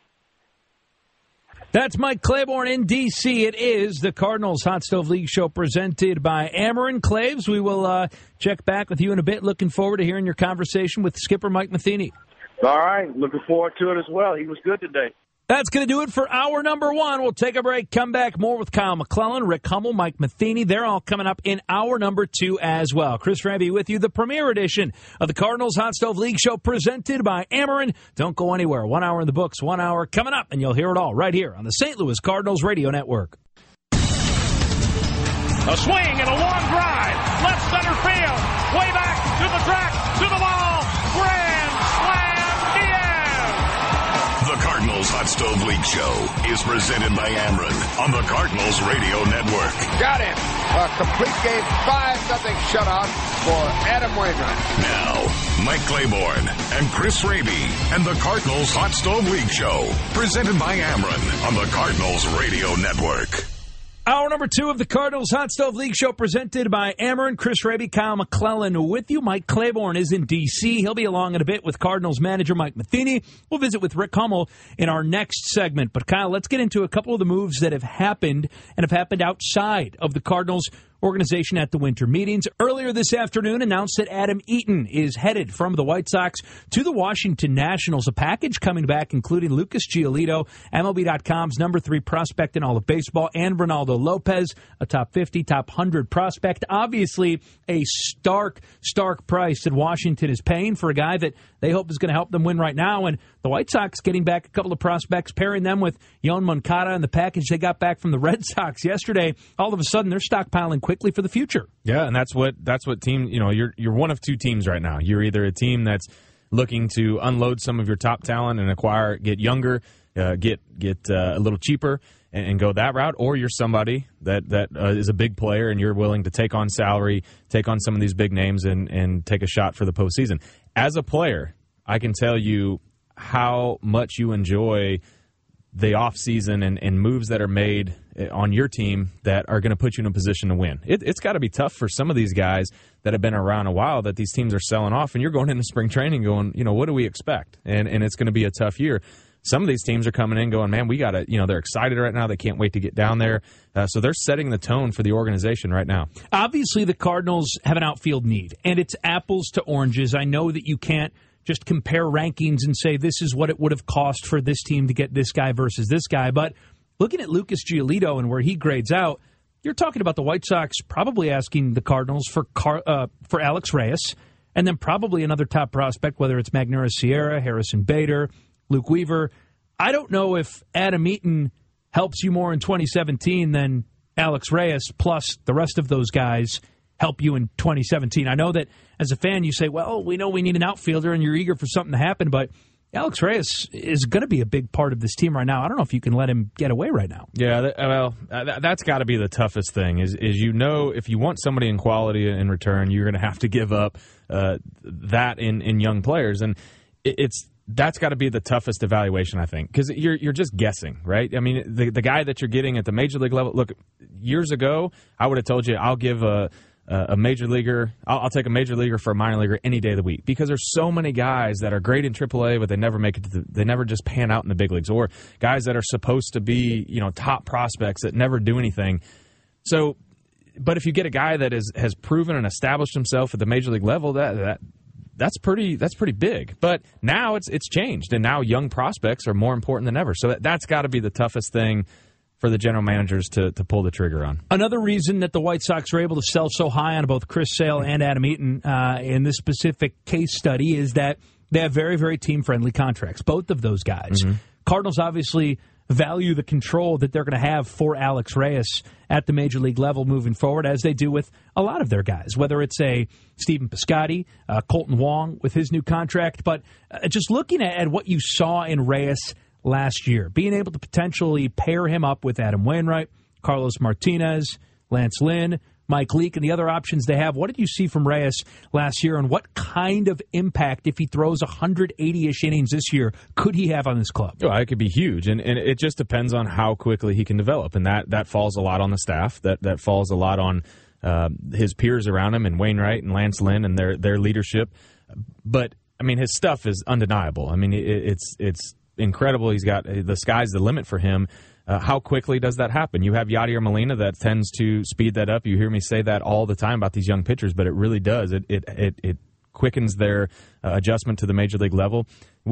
That's Mike Claiborne in D.C. It is the Cardinals Hot Stove League Show presented by Ameren. Claves, we will check back with you in a bit. Looking forward to hearing your conversation with skipper Mike Matheny. All right. Looking forward to it as well. He was good today. That's going to do it for hour number one. We'll take a break, come back, more with Kyle McClellan, Rick Hummel, Mike Matheny. They're all coming up in hour number two as well. Chris Raby with you, the premiere edition of the Cardinals Hot Stove League Show presented by Ameren. Don't go anywhere. 1 hour in the books, 1 hour coming up, and you'll hear it all right here on the St. Louis Cardinals Radio Network. A swing and a long drive. Left center field. Way back to the track, to the wall. Grand slam, Diaz. The Cardinals Hot Stove League Show is presented by Ameren on the Cardinals Radio Network. Got him. A complete game, 5-0 shutout for Adam Wainwright. Now, Mike Claiborne and Chris Raby and the Cardinals Hot Stove League Show presented by Ameren on the Cardinals Radio Network. Hour number two of the Cardinals Hot Stove League Show presented by Ameren. Chris Raby, Kyle McClellan with you. Mike Claiborne is in D.C. He'll be along in a bit with Cardinals manager Mike Matheny. We'll visit with Rick Hummel in our next segment. But, Kyle, let's get into a couple of the moves that have happened and have happened outside of the Cardinals organization at the winter meetings. Earlier this afternoon announced that Adam Eaton is headed from the White Sox to the Washington Nationals. A package coming back including Lucas Giolito, MLB.com's number 3 prospect in all of baseball, and Ronaldo Lopez, a top 50, top 100 prospect. Obviously a stark price that Washington is paying for a guy that they hope is going to help them win right now. And the White Sox getting back a couple of prospects, pairing them with Yoan Moncada and the package they got back from the Red Sox yesterday. All of a sudden, they're stockpiling quickly for the future. Yeah, and that's what team, you're one of two teams right now. You're either a team that's looking to unload some of your top talent and get younger, get a little cheaper, and go that route, or you're somebody that is a big player and you're willing to take on salary, take on some of these big names, and take a shot for the postseason. As a player, I can tell you how much you enjoy the offseason and moves that are made on your team that are going to put you in a position to win. It's got to be tough for some of these guys that have been around a while, that these teams are selling off, and you're going into spring training going, what do we expect? And it's going to be a tough year. Some of these teams are coming in going, man, we got to, they're excited right now. They can't wait to get down there. So they're setting the tone for the organization right now. Obviously, the Cardinals have an outfield need, and it's apples to oranges. I know that you can't just compare rankings and say this is what it would have cost for this team to get this guy versus this guy. But looking at Lucas Giolito and where he grades out, you're talking about the White Sox probably asking the Cardinals for Alex Reyes, and then probably another top prospect, whether it's Magneuris Sierra, Harrison Bader, Luke Weaver. I don't know if Adam Eaton helps you more in 2017 than Alex Reyes, plus the rest of those guys help you in 2017. I know that as a fan you say, well, we know we need an outfielder and you're eager for something to happen, but Alex Reyes is going to be a big part of this team right now. I don't know if you can let him get away right now. Yeah, that's got to be the toughest thing is if you want somebody in quality in return, you're going to have to give up that in young players. And that's got to be the toughest evaluation, I think, because you're just guessing, right? I mean, the guy that you're getting at the major league level, look, years ago, I would have told you I'll give a major leaguer, I'll take a major leaguer for a minor leaguer any day of the week, because there's so many guys that are great in AAA, but they never make it they never just pan out in the big leagues, or guys that are supposed to be, top prospects that never do anything. So, but if you get a guy that has proven and established himself at the major league level, that's pretty big. But now it's changed, and now young prospects are more important than ever. So that's got to be the toughest thing for the general managers to pull the trigger on. Another reason that the White Sox were able to sell so high on both Chris Sale and Adam Eaton in this specific case study is that they have very, very team-friendly contracts, both of those guys. Mm-hmm. Cardinals obviously value the control that they're going to have for Alex Reyes at the major league level moving forward, as they do with a lot of their guys, whether it's a Stephen Piscotty, Colton Wong with his new contract. But just looking at what you saw in Reyes last year, being able to potentially pair him up with Adam Wainwright, Carlos Martinez, Lance Lynn, Mike Leake, and the other options they have. What did you see from Reyes last year, and what kind of impact, if he throws 180-ish innings this year, could he have on this club? Oh, it could be huge, and it just depends on how quickly he can develop, and that falls a lot on the staff. That falls a lot on his peers around him, and Wainwright and Lance Lynn and their leadership. But, I mean, his stuff is undeniable. I mean, it's incredible. He's got the sky's the limit for him. How quickly does that happen? You have Yadier Molina that tends to speed that up. You hear me say that all the time about these young pitchers, but it really does. It quickens their adjustment to the major league level.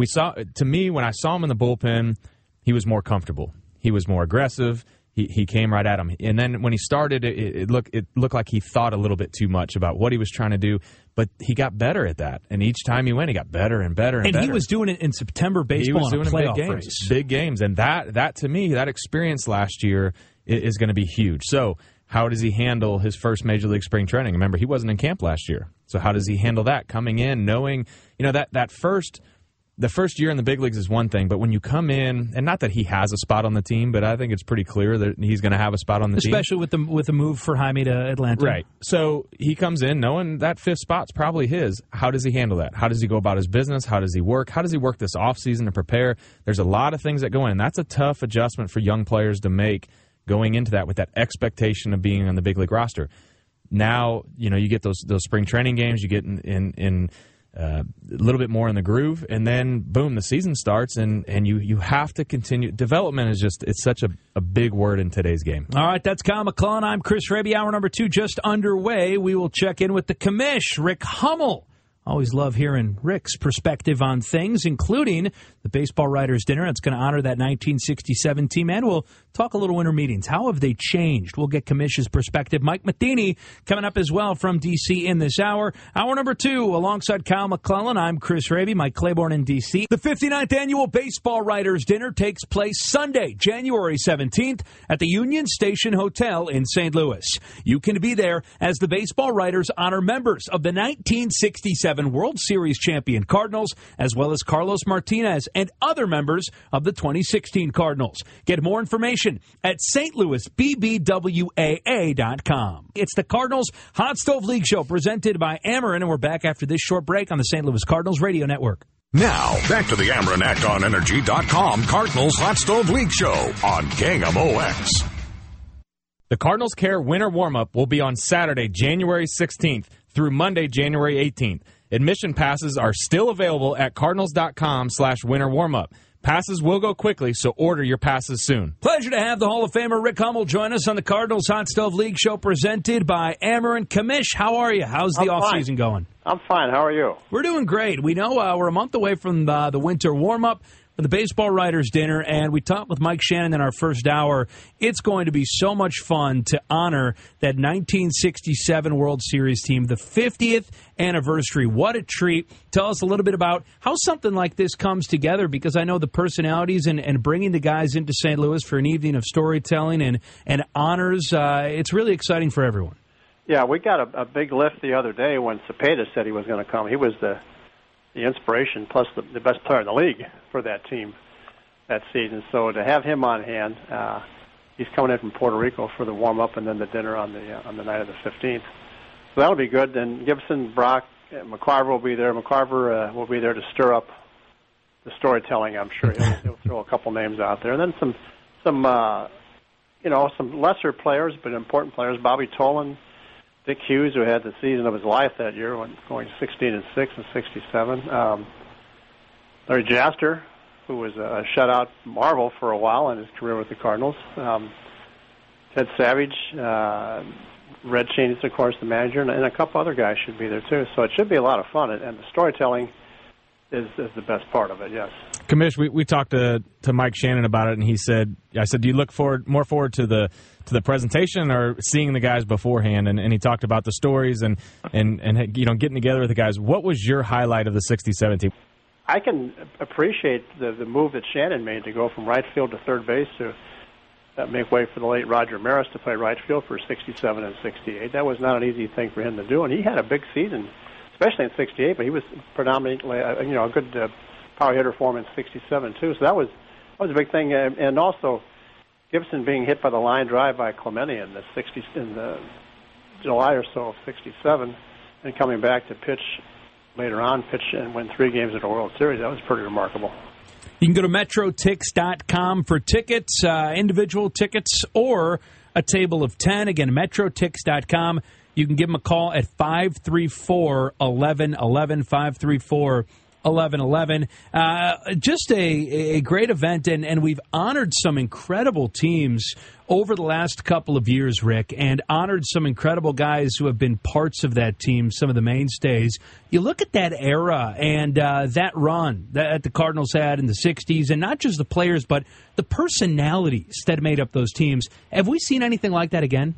To me, when I saw him in the bullpen, he was more comfortable. He was more aggressive. He came right at him. And then when he started, it looked like he thought a little bit too much about what he was trying to do, but he got better at that. And each time he went, he got better and better and better. And he was doing it in September baseball on a playoff race. Big games. And that to me, that experience last year is going to be huge. So how does he handle his first Major League spring training? Remember, he wasn't in camp last year. So how does he handle that coming in, knowing, the first year in the big leagues is one thing, but when you come in, and not that he has a spot on the team, but I think it's pretty clear that he's going to have a spot on the team. Especially with the move for Jaime to Atlanta. Right. So he comes in knowing that fifth spot's probably his. How does he handle that? How does he go about his business? How does he work? How does he work this offseason to prepare? There's a lot of things that go in, and that's a tough adjustment for young players to make going into that with that expectation of being on the big league roster. Now, you get those spring training games, you get in a little bit more in the groove, and then boom, the season starts, and you have to continue. Development is it's such a big word in today's game. All right, that's Kyle McClellan. I'm Chris Raby. Hour number 2 just underway. We will check in with the commish, Rick Hummel. Always love hearing Rick's perspective on things, including the Baseball Writers' Dinner. It's going to honor that 1967 team, and we'll talk a little winter meetings. How have they changed? We'll get Commish's perspective. Mike Matheny coming up as well from D.C. in this hour. Hour number 2, alongside Kyle McClellan, I'm Chris Raby, Mike Claiborne in D.C. The 59th Annual Baseball Writers' Dinner takes place Sunday, January 17th at the Union Station Hotel in St. Louis. You can be there as the baseball writers honor members of the 1967 1967 World Series champion Cardinals, as well as Carlos Martinez and other members of the 2016 Cardinals. Get more information at stlouisbbwaa.com. It's the Cardinals Hot Stove League Show presented by Ameren, and we're back after this short break on the St. Louis Cardinals Radio Network. Now, back to the Ameren ActonEnergy.com Cardinals Hot Stove League Show on KMOX. The Cardinals Care Winter Warm-Up will be on Saturday, January 16th through Monday, January 18th. Admission passes are still available at cardinals.com/winter warmup. Passes will go quickly, so order your passes soon. Pleasure to have the Hall of Famer Rick Hummel join us on the Cardinals Hot Stove League Show presented by Ameren. Commish, how are you? How's the offseason going? I'm fine. How are you? We're doing great. We know we're a month away from the winter warm-up for the Baseball Writers Dinner, and we talked with Mike Shannon in our first hour. It's going to be so much fun to honor that 1967 World Series team, the 50th anniversary. What a treat. Tell us a little bit about how something like this comes together, because I know the personalities and bringing the guys into St. Louis for an evening of storytelling and honors, it's really exciting for everyone. Yeah, we got a big lift the other day when Cepeda said he was going to come. He was the inspiration plus the best player in the league for that team that season. So to have him on hand, he's coming in from Puerto Rico for the warm-up and then the dinner on the night of the 15th. So that'll be good. Then Gibson, Brock, McCarver will be there. McCarver will be there to stir up the storytelling, I'm sure. He'll throw a couple names out there. And then some lesser players but important players. Bobby Tolan, Dick Hughes, who had the season of his life that year, going 16-6 and 67. Larry Jaster, who was a shutout marvel for a while in his career with the Cardinals. Ted Savage, Red Cheney, of course, the manager, and a couple other guys should be there too. So it should be a lot of fun, and the storytelling is the best part of it. Yes. Commish, we talked to Mike Shannon about it, and I said, do you look more forward to the presentation or seeing the guys beforehand? And he talked about the stories and getting together with the guys. What was your highlight of the 67 team? I can appreciate the move that Shannon made to go from right field to third base to make way for the late Roger Maris to play right field for 67 and 68. That was not an easy thing for him to do, and he had a big season, especially in 68, but he was predominantly a good power hitter for him in 67 too. So that was a big thing, and also Gibson being hit by the line drive by Clemente in the July or so of 67, and coming back to pitch later on, and win 3 games at the World Series. That was pretty remarkable. You can go to MetroTix.com for tickets, individual tickets, or a table of 10. Again, MetroTix.com. You can give them a call at 534-1111, 534-1111. Just a great event, and we've honored some incredible teams over the last couple of years, Rick, and honored some incredible guys who have been parts of that team, some of the mainstays. You look at that era and that run that the Cardinals had in the 60s, and not just the players, but the personalities that made up those teams. Have we seen anything like that again?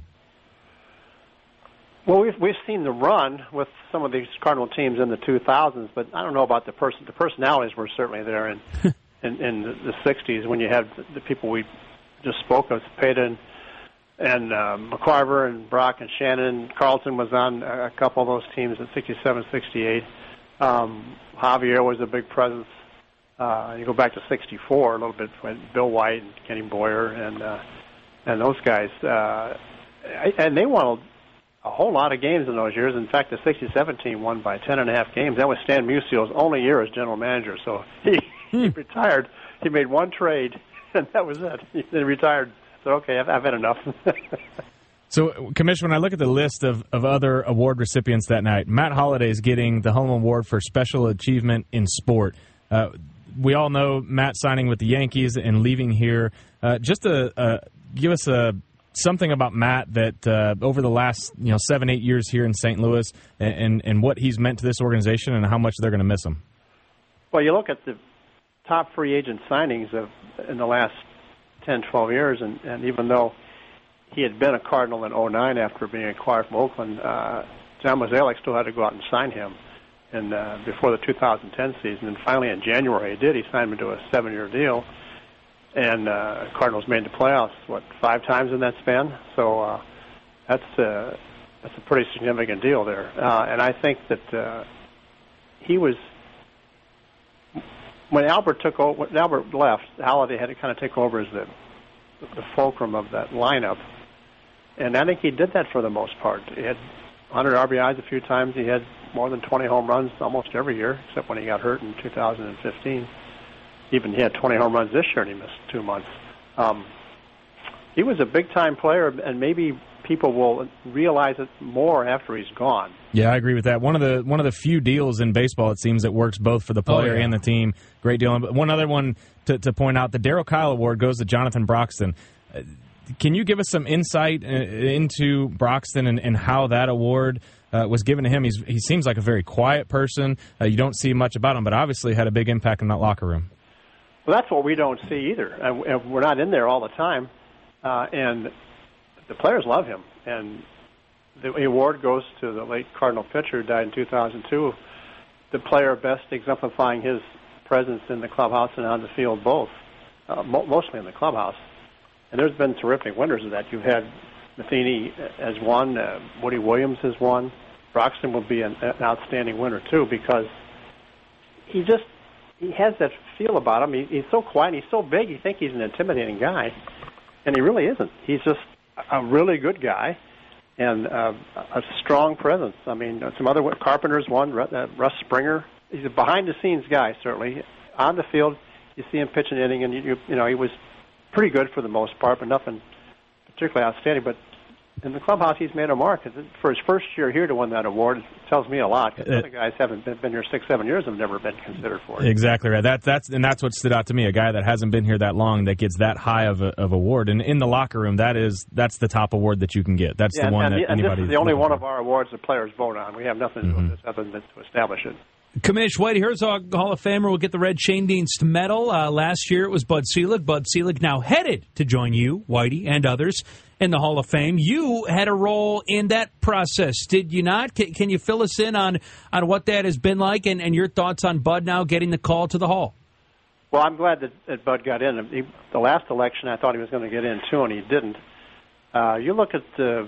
Well, we've seen the run with some of these Cardinal teams in the 2000s, but I don't know about the personalities were certainly there in the 60s when you had the people we just spoke of, Cepeda and McCarver and Brock and Shannon. Carlton was on a couple of those teams in 67, 68. Javier was a big presence. You go back to 64 a little bit with Bill White and Kenny Boyer and those guys. And they won a whole lot of games in those years. In fact, the 67 team won by 10.5 games. That was Stan Musio's only year as general manager. So he retired. He made one trade, and that was it. He then retired. So, okay, I've had enough. So, Commissioner, when I look at the list of other award recipients that night, Matt Holliday is getting the Home Award for Special Achievement in Sport. We all know Matt signing with the Yankees and leaving here. Just to give us something about Matt that over the last 7-8 years here in St. Louis and what he's meant to this organization and how much they're going to miss him. Well, you look at the top free agent signings in the last 10, 12 years, and even though he had been a Cardinal in 2009 after being acquired from Oakland, John Mozeliak still had to go out and sign him before the 2010 season. And finally in January he did. He signed him to a 7-year deal. And Cardinals made the playoffs, 5 times in that span? So that's a pretty significant deal there. And I think that he was. When Albert left, Halladay had to kind of take over as the fulcrum of that lineup, and I think he did that for the most part. He had 100 RBIs a few times. He had more than 20 home runs almost every year, except when he got hurt in 2015. Even he had 20 home runs this year, and he missed 2 months. He was a big-time player, and maybe people will realize it more after he's gone. Yeah, I agree with that. One of the few deals in baseball, it seems, that works both for the player and the team. Great deal. But one other one to point out, the Darryl Kyle Award goes to Jonathan Broxton. Can you give us some insight into Broxton and how that award was given to him? He seems like a very quiet person. You don't see much about him, but obviously had a big impact in that locker room. Well, that's what we don't see either. And we're not in there all the time. And the players love him. And the award goes to the late Cardinal pitcher who died in 2002, the player best exemplifying his presence in the clubhouse and on the field both, mostly in the clubhouse. And there's been terrific winners of that. You've had Matheny has won, Woody Williams has won. Broxton will be an outstanding winner, too, because he has that feel about him. He's so quiet, he's so big, you think he's an intimidating guy, and he really isn't. He's just a really good guy and a strong presence. I mean, some other Carpenter's won, Russ Springer. He's a behind-the-scenes guy, certainly. On the field, you see him pitch an inning, and you know he was pretty good for the most part, but nothing particularly outstanding. But in the clubhouse, he's made a mark. For his first year here to win that award, it tells me a lot. Because other guys haven't been here 6-7 years, have never been considered for it. Exactly right. That's what stood out to me. A guy that hasn't been here that long that gets that high of award, and in the locker room, that's the top award that you can get. That's the one that anybody. This is the only one of our awards the players vote on. We have nothing to do with this other than to establish it. Commish, Whitey Herzog, Hall of Famer, will get the Red Schoendienst medal. Last year it was Bud Selig. Bud Selig now headed to join you, Whitey, and others in the Hall of Fame. You had a role in that process, did you not? Can you fill us in on what that has been like and your thoughts on Bud now getting the call to the Hall? Well, I'm glad that Bud got in. The last election, I thought he was going to get in, too, and he didn't. You look at the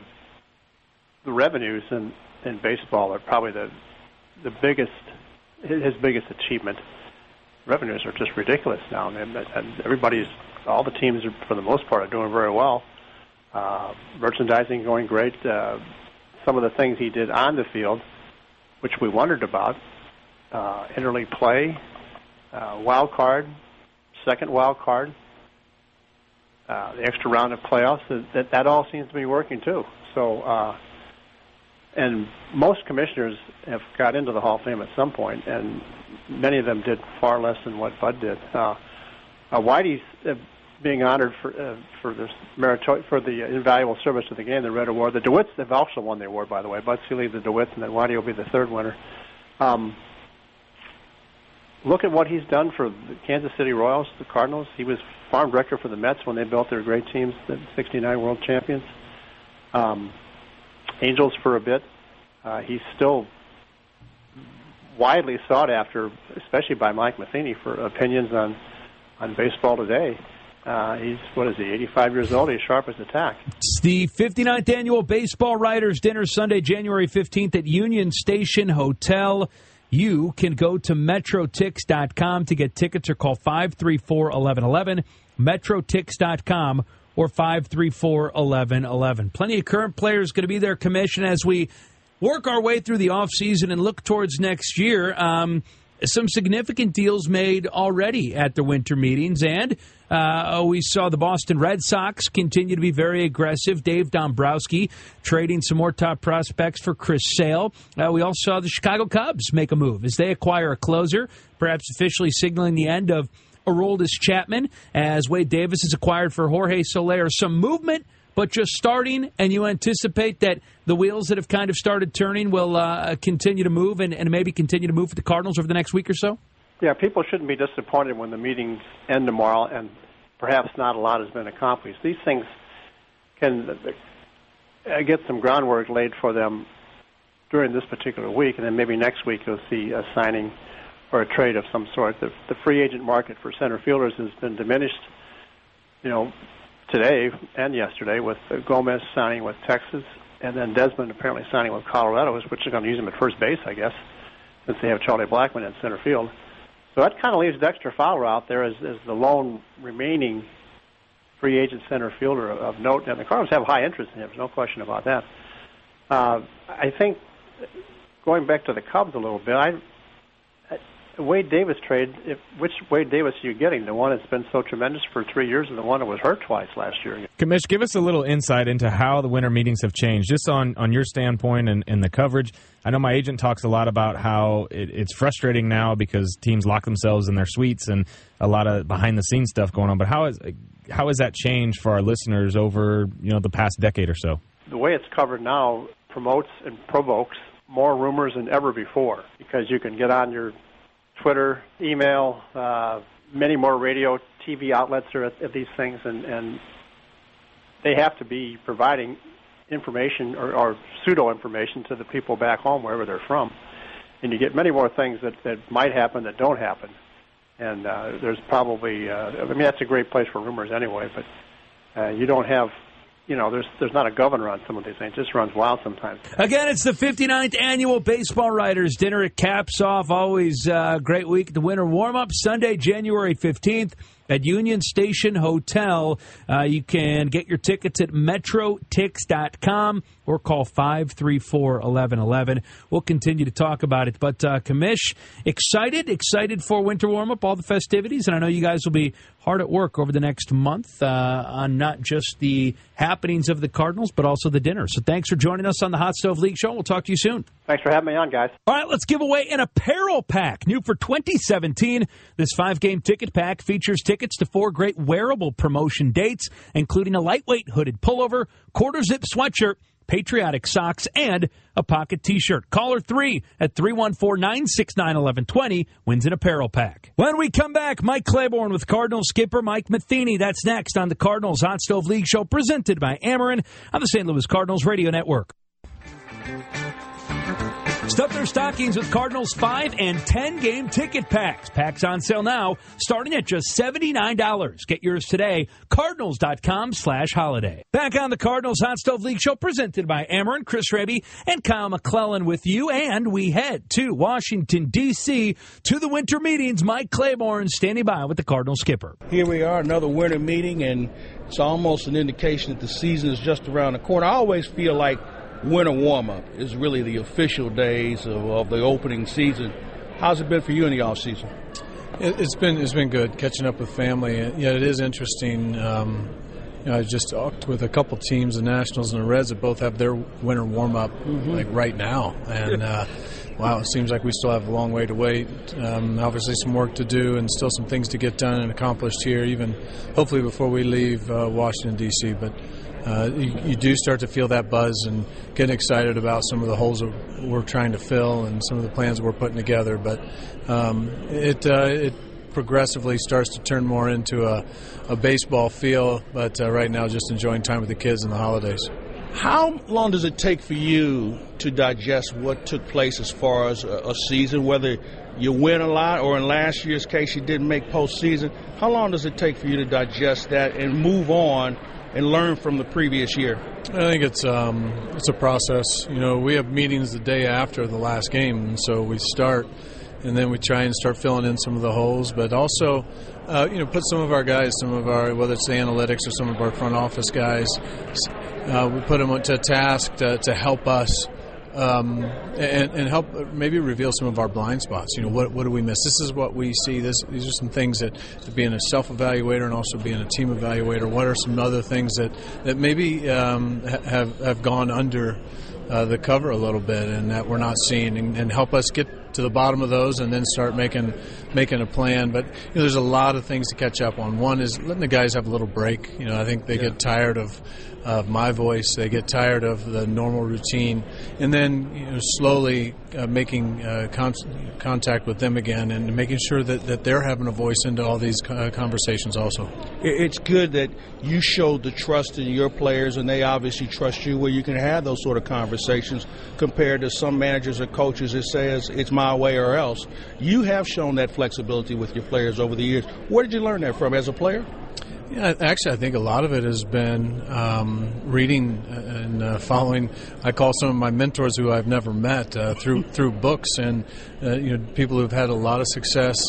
revenues in baseball are probably the biggest, his biggest achievement. Revenues are just ridiculous now, and all the teams, for the most part, are doing very well. Merchandising going great. Some of the things he did on the field, which we wondered about, interleague play, wild card, second wild card, the extra round of playoffs, that all seems to be working too. So, and most commissioners have got into the Hall of Fame at some point, and many of them did far less than what Bud did. Whitey's being honored for the invaluable service to the game, the Red Award. The DeWitts have also won the award, by the way. Bud Selig, the DeWitts, and then Whitey will be the third winner. Look at what he's done for the Kansas City Royals, the Cardinals. He was farm director for the Mets when they built their great teams, the '69 World Champions. Angels for a bit. He's still widely sought after, especially by Mike Matheny, for opinions on baseball today. He's, 85 years old? He's sharp as a tack. It's the 59th Annual Baseball Writers Dinner, Sunday, January 15th at Union Station Hotel. You can go to MetroTix.com to get tickets or call 534-1111, MetroTix.com or 534-1111. Plenty of current players going to be there, Commission, as we work our way through the offseason and look towards next year. Some significant deals made already at the winter meetings, and we saw the Boston Red Sox continue to be very aggressive. Dave Dombrowski trading some more top prospects for Chris Sale. We also saw the Chicago Cubs make a move as they acquire a closer, perhaps officially signaling the end of Aroldis Chapman, as Wade Davis is acquired for Jorge Soler. Some movement, but just starting, and you anticipate that the wheels that have kind of started turning will continue to move and maybe continue to move for the Cardinals over the next week or so? Yeah, people shouldn't be disappointed when the meetings end tomorrow and perhaps not a lot has been accomplished. These things can get some groundwork laid for them during this particular week, and then maybe next week you'll see a signing or a trade of some sort. The free agent market for center fielders has been diminished, today and yesterday, with Gomez signing with Texas, and then Desmond apparently signing with Colorado, which is going to use him at first base, I guess. since they have Charlie Blackmon in center field. So that kind of leaves Dexter Fowler out there as the lone remaining free agent center fielder of note. And the Cardinals have high interest in him. There's no question about that. I think going back to the Cubs a little bit, Wade Davis trade, which Wade Davis are you getting? The one that's been so tremendous for 3 years and the one that was hurt twice last year? Commish, give us a little insight into how the winter meetings have changed, just on your standpoint and the coverage. I know my agent talks a lot about how it's frustrating now because teams lock themselves in their suites and a lot of behind-the-scenes stuff going on. But how has that changed for our listeners over the past decade or so? The way it's covered now promotes and provokes more rumors than ever before because you can get on your Twitter, email, many more radio, TV outlets are at these things, and they have to be providing information or pseudo-information to the people back home, wherever they're from. And you get many more things that might happen that don't happen. And there's probably, that's a great place for rumors anyway, but you don't have, there's not a governor on some of these things. It just runs wild sometimes. Again, it's the 59th Annual Baseball Writers Dinner. It caps off always a great week at the winter warm-up, Sunday, January 15th at Union Station Hotel. You can get your tickets at metrotix.com or call 534-1111. We'll continue to talk about it. But, Commish, excited for winter warm-up, all the festivities, and I know you guys will be hard at work over the next month on not just the happenings of the Cardinals, but also the dinner. So thanks for joining us on the Hot Stove League Show. We'll talk to you soon. Thanks for having me on, guys. All right, let's give away an apparel pack. New for 2017, this 5-game ticket pack features tickets to 4 great wearable promotion dates, including a lightweight hooded pullover, quarter-zip sweatshirt, patriotic socks, and a pocket T-shirt. Caller 3 at 314-969-1120 wins an apparel pack. When we come back, Mike Claiborne with Cardinals skipper Mike Matheny. That's next on the Cardinals Hot Stove League Show presented by Ameren on the St. Louis Cardinals Radio Network. Stuff their stockings with Cardinals 5 and 10-game ticket packs. Packs on sale now, starting at just $79. Get yours today, cardinals.com/holiday. Back on the Cardinals Hot Stove League Show, presented by Ameren, Chris Raby, and Kyle McClellan with you. And we head to Washington, D.C., to the winter meetings. Mike Claiborne standing by with the Cardinals skipper. Here we are, another winter meeting, and it's almost an indication that the season is just around the corner. I always feel like winter warm-up is really the official days of the opening season. How's it been for you in the off season? It's been good catching up with family. Yeah, it is interesting. I just talked with a couple teams, the Nationals and the Reds, that both have their winter warm-up like right now, and wow, it seems like we still have a long way to wait. Obviously, some work to do and still some things to get done and accomplished here, even hopefully before we leave Washington D.C. But you do start to feel that buzz and getting excited about some of the holes that we're trying to fill and some of the plans we're putting together. But it progressively starts to turn more into a baseball feel. But right now, just enjoying time with the kids in the holidays. How long does it take for you to digest what took place as far as a season, whether you win a lot or in last year's case you didn't make postseason? How long does it take for you to digest that and move on and learn from the previous year? I think it's a process. We have meetings the day after the last game, and so we start, and then we try and start filling in some of the holes, but also put some of our guys, whether it's the analytics or some of our front office guys, we put them to task to help us and help maybe reveal some of our blind spots. What do we miss? This is what we see. These are some things that being a self-evaluator and also being a team evaluator, what are some other things that maybe have gone under the cover a little bit and that we're not seeing, and help us get to the bottom of those and then start making a plan. But there's a lot of things to catch up on. One is letting the guys have a little break. I think they get tired of my voice. They get tired of the normal routine, and then slowly making contact with them again and making sure that they're having a voice into all these conversations also. It's good that you showed the trust in your players, and they obviously trust you, where you can have those sort of conversations compared to some managers or coaches that says it's my way or else. You have shown that flexibility with your players over the years. Where did you learn that from as a player? Yeah, actually, I think a lot of it has been reading and following. I call some of my mentors who I've never met through books and people who've had a lot of success,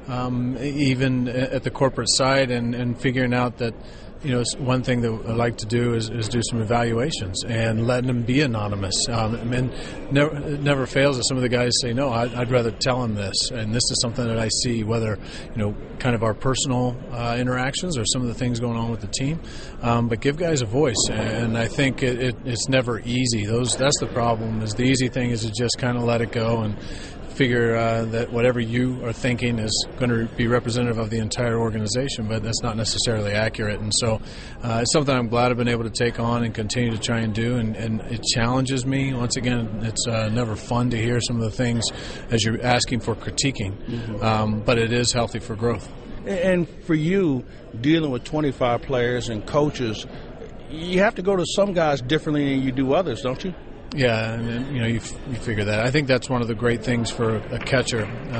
even at the corporate side, and figuring out that. One thing that I like to do is do some evaluations and letting them be anonymous. And it never fails that some of the guys say, no, I'd rather tell them this. And this is something that I see, whether, kind of our personal interactions or some of the things going on with the team. But give guys a voice. And I think it's never easy. That's the problem, is the easy thing is to just kind of let it go and figure that whatever you are thinking is going to be representative of the entire organization, but that's not necessarily accurate. And so it's something I'm glad I've been able to take on and continue to try and do, and it challenges me. Once again, it's never fun to hear some of the things as you're asking for critiquing, but it is healthy for growth. And for you, dealing with 25 players and coaches, you have to go to some guys differently than you do others, don't you? Yeah, and you figure that. I think that's one of the great things for a catcher.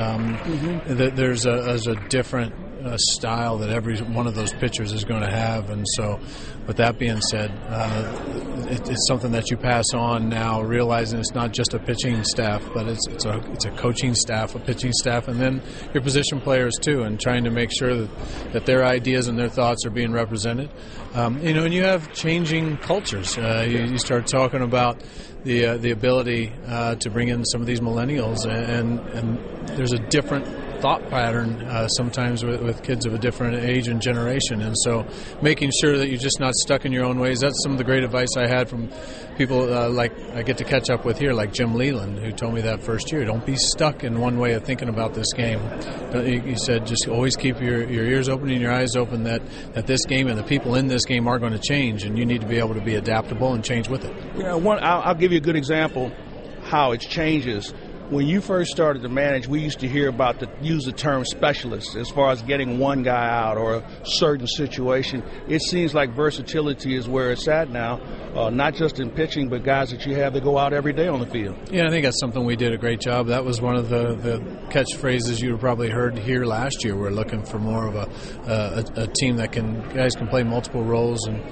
There's a different style that every one of those pitchers is going to have, and so with that being said, it's something that you pass on now, realizing it's not just a pitching staff, but it's a coaching staff, a pitching staff, and then your position players too, and trying to make sure that their ideas and their thoughts are being represented. And you have changing cultures. You start talking about the ability to bring in some of these millennials, and there's a different thought pattern sometimes with kids of a different age and generation, and so making sure that you're just not stuck in your own ways. That's some of the great advice I had from people like I get to catch up with here, like Jim Leland, who told me that first year, don't be stuck in one way of thinking about this game. He said just always keep your ears open and your eyes open that this game and the people in this game are going to change, and you need to be able to be adaptable and change with it. I'll give you a good example how it changes. When you first started to manage, we used to hear about use the term specialist as far as getting one guy out or a certain situation. It seems like versatility is where it's at now, not just in pitching, but guys that you have that go out every day on the field. Yeah, I think that's something we did a great job. That was one of the catchphrases you probably heard here last year. We're looking for more of a team that guys can play multiple roles, and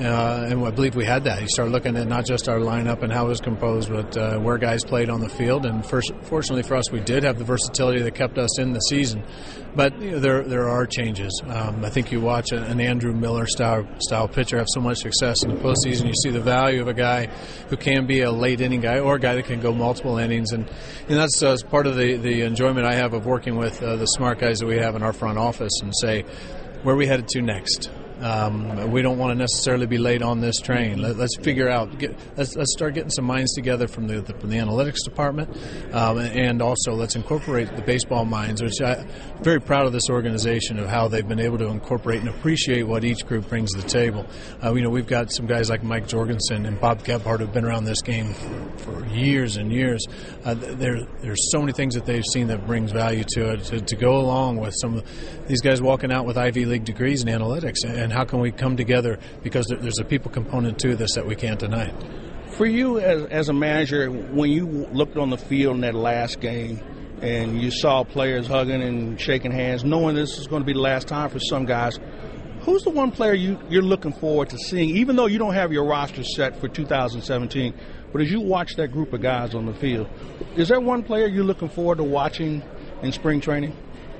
I believe we had that. You start looking at not just our lineup and how it was composed, but where guys played on the field, and fortunately for us, we did have the versatility that kept us in the season. But there are changes. I think you watch an Andrew Miller style pitcher have so much success in the postseason. You see the value of a guy who can be a late inning guy or a guy that can go multiple innings, and that's part of the enjoyment I have of working with the smart guys that we have in our front office and say, where are we headed to next? We don't want to necessarily be late on this train. Let's figure out. Let's start getting some minds together from the analytics department, and also let's incorporate the baseball minds. Which I'm very proud of this organization of how they've been able to incorporate and appreciate what each group brings to the table. We've got some guys like Mike Jorgensen and Bob Gebhardt who've been around this game for years and years. There's so many things that they've seen that brings value to it to go along with some of these guys walking out with Ivy League degrees in analytics. And how can we come together, because there's a people component to this that we can't deny. For you as a manager, when you looked on the field in that last game and you saw players hugging and shaking hands, knowing this is going to be the last time for some guys, who's the one player you're looking forward to seeing, even though you don't have your roster set for 2017, but as you watch that group of guys on the field, is there one player you're looking forward to watching in spring training?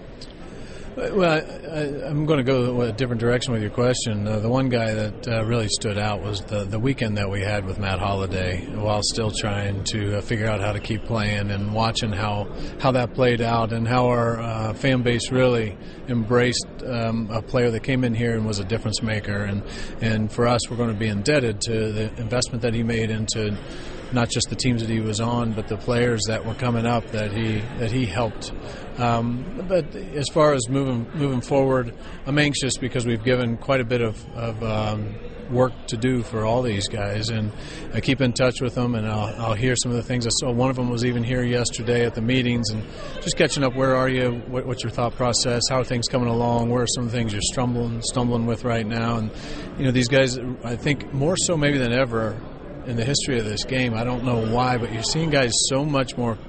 Well, I'm going to go a different direction with your question. The one guy that really stood out was the weekend that we had with Matt Holliday, while still trying to figure out how to keep playing, and watching how that played out, and how our fan base really embraced a player that came in here and was a difference maker. And for us, we're going to be indebted to the investment that he made into not just the teams that he was on, but the players that were coming up that he helped. But as far as moving forward, I'm anxious because we've given quite a bit of work to do for all these guys, and I keep in touch with them, and I'll hear some of the things. I saw one of them was even here yesterday at the meetings, and just catching up. Where are you? What's your thought process? How are things coming along? Where are some things you're stumbling with right now? And these guys, I think more so maybe than ever in the history of this game, I don't know why, but you're seeing guys so much more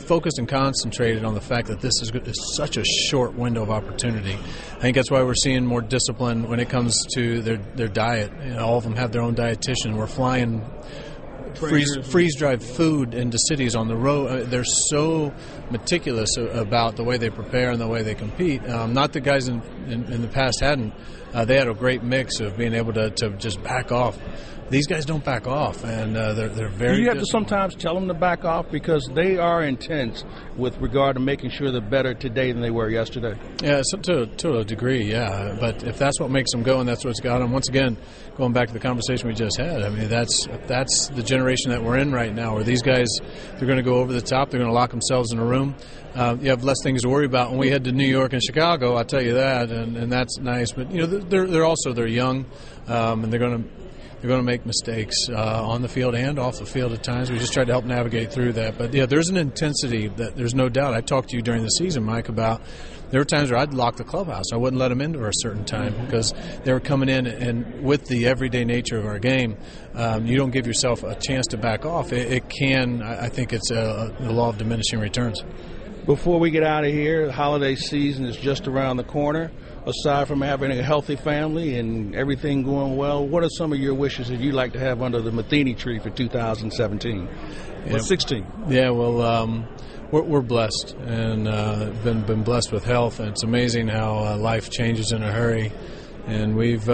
focused and concentrated on the fact that this is such a short window of opportunity. I think that's why we're seeing more discipline when it comes to their diet. All of them have their own dietitian. We're flying freeze-dried food into cities on the road. They're so meticulous about the way they prepare and the way they compete. Not that guys in the past hadn't. They had a great mix of being able to just back off. These guys don't back off, and they're very. Do you have to sometimes tell them to back off because they are intense with regard to making sure they're better today than they were yesterday? Yeah, to a degree, yeah. But if that's what makes them go and that's what's got them, once again, going back to the conversation we just had, I mean, that's the generation that we're in right now, where these guys, they're going to go over the top, they're going to lock themselves in a room. You have less things to worry about when we head to New York and Chicago, I'll tell you that, and that's nice. But they're young, and they're going to make mistakes on the field and off the field at times. We just try to help navigate through that. But, yeah, there's an intensity that there's no doubt. I talked to you during the season, Mike, about there were times where I'd lock the clubhouse. I wouldn't let them into a certain time because they were coming in, and with the everyday nature of our game, you don't give yourself a chance to back off. It can, I think it's the law of diminishing returns. Before we get out of here, the holiday season is just around the corner. Aside from having a healthy family and everything going well, what are some of your wishes that you'd like to have under the Matheny tree for 2017? Yeah. 16. Yeah, well, we're blessed and been blessed with health. And it's amazing how life changes in a hurry. And we've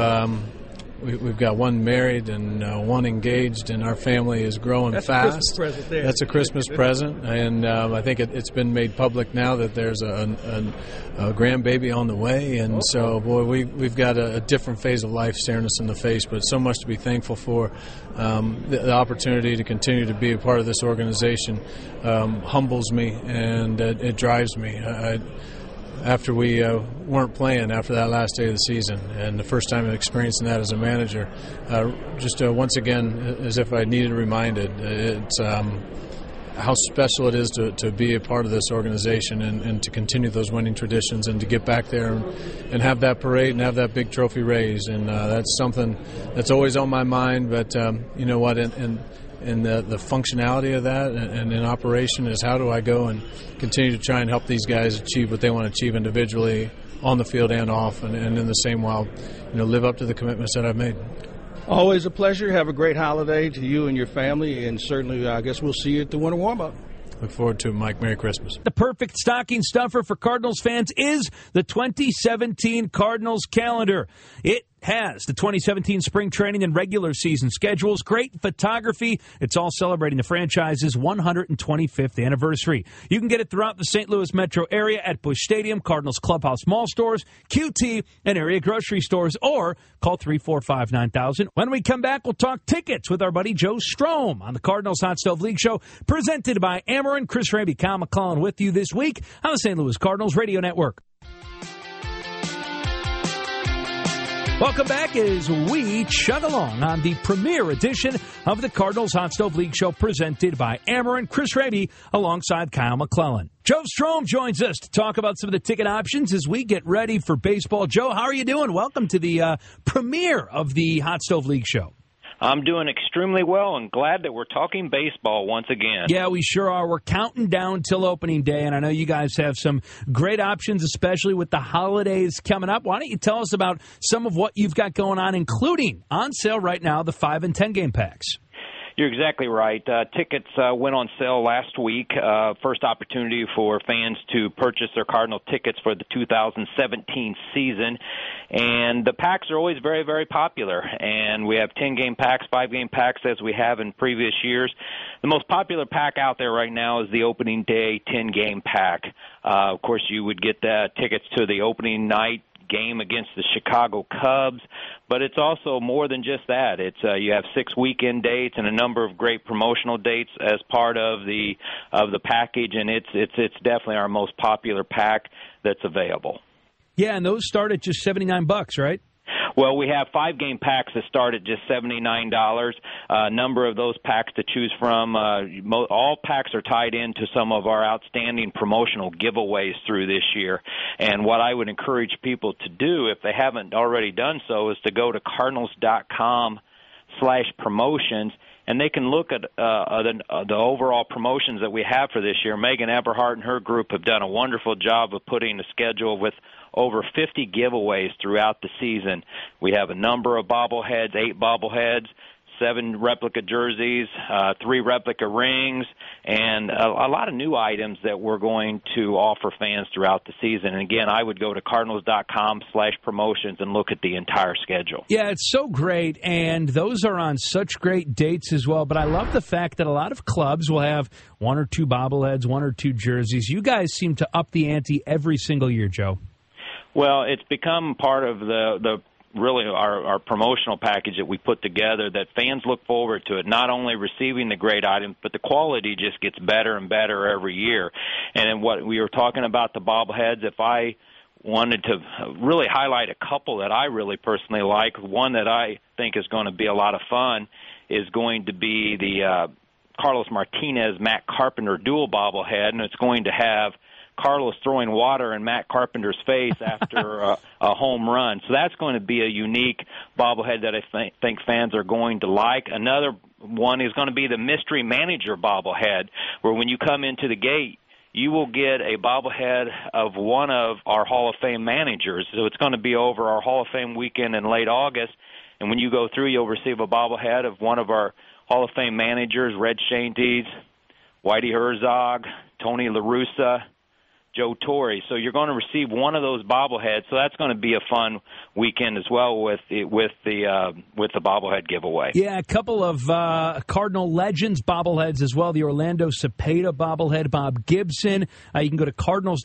got one married and one engaged, and our family is growing fast. That's a Christmas present there. That's a Christmas present, and I think it's been made public now that there's a grandbaby on the way, and so, boy, we've got a different phase of life staring us in the face, but so much to be thankful for. The opportunity to continue to be a part of this organization humbles me, and it drives me. After we weren't playing after that last day of the season, and the first time experiencing that as a manager, once again, as if I needed reminded, it's how special it is to be a part of this organization and to continue those winning traditions and to get back there and have that parade and have that big trophy raised. And that's something that's always on my mind, but you know what, and the functionality of that and in operation is how do I go and continue to try and help these guys achieve what they want to achieve individually on the field and off, and in the same while, live up to the commitments that I've made. Always a pleasure. Have a great holiday to you and your family, and certainly I guess we'll see you at the winter warm-up. Look forward to it, Mike. Merry Christmas. The perfect stocking stuffer for Cardinals fans is the 2017 Cardinals calendar. It has the 2017 spring training and regular season schedules, great photography. It's all celebrating the franchise's 125th anniversary. You can get it throughout the St. Louis metro area at Busch Stadium, Cardinals Clubhouse Mall stores, QT, and area grocery stores, or call 345-9000. When we come back, we'll talk tickets with our buddy Joe Strom on the Cardinals Hot Stove League Show, presented by Ameren. Chris Raby, Kyle McClellan with you this week on the St. Louis Cardinals Radio Network. Welcome back as we chug along on the premiere edition of the Cardinals Hot Stove League Show presented by Ameren. Chris Raby alongside Kyle McClellan. Joe Strom joins us to talk about some of the ticket options as we get ready for baseball. Joe, how are you doing? Welcome to the premiere of the Hot Stove League Show. I'm doing extremely well and glad that we're talking baseball once again. Yeah, we sure are. We're counting down till opening day, and I know you guys have some great options, especially with the holidays coming up. Why don't you tell us about some of what you've got going on, including on sale right now, the 5 and 10 game packs? You're exactly right. Tickets went on sale last week. First opportunity for fans to purchase their Cardinal tickets for the 2017 season. And the packs are always very, very popular. And we have 10-game packs, 5-game packs, as we have in previous years. The most popular pack out there right now is the opening day 10-game pack. Of course, you would get tickets to the opening night game against the Chicago Cubs, but it's also more than just that. It's you have 6 weekend dates and a number of great promotional dates as part of the package, and it's definitely our most popular pack that's available. Yeah, and those start at just $79, right? Well, we have 5-game packs that start at just $79. A number of those packs to choose from. All packs are tied into some of our outstanding promotional giveaways through this year. And what I would encourage people to do, if they haven't already done so, is to go to cardinals.com/promotions and they can look at the overall promotions that we have for this year. Megan Eberhardt and her group have done a wonderful job of putting a schedule with over 50 giveaways throughout the season. We have a number of bobbleheads, 8 bobbleheads, 7 replica jerseys, 3 replica rings, and a lot of new items that we're going to offer fans throughout the season. And again, I would go to Cardinals.com/promotions and look at the entire schedule. Yeah, it's so great, and those are on such great dates as well. But I love the fact that a lot of clubs will have 1 or 2 bobbleheads, 1 or 2 jerseys. You guys seem to up the ante every single year, Joe. Well, it's become part of the really our promotional package that we put together, that fans look forward to it, not only receiving the great items, but the quality just gets better and better every year. And what we were talking about, the bobbleheads, if I wanted to really highlight a couple that I really personally like, one that I think is going to be a lot of fun is going to be the Carlos Martinez Matt Carpenter dual bobblehead, and it's going to have Carlos throwing water in Matt Carpenter's face after a home run. So that's going to be a unique bobblehead that I think fans are going to like. Another one is going to be the mystery manager bobblehead, where when you come into the gate, you will get a bobblehead of one of our Hall of Fame managers. So it's going to be over our Hall of Fame weekend in late August. And when you go through, you'll receive a bobblehead of one of our Hall of Fame managers, Red Schoendienst, Whitey Herzog, Tony La Russa, Joe Torre. So you're going to receive one of those bobbleheads. So that's going to be a fun weekend as well with the bobblehead giveaway. Yeah, a couple of Cardinal Legends bobbleheads as well. The Orlando Cepeda bobblehead, Bob Gibson. You can go to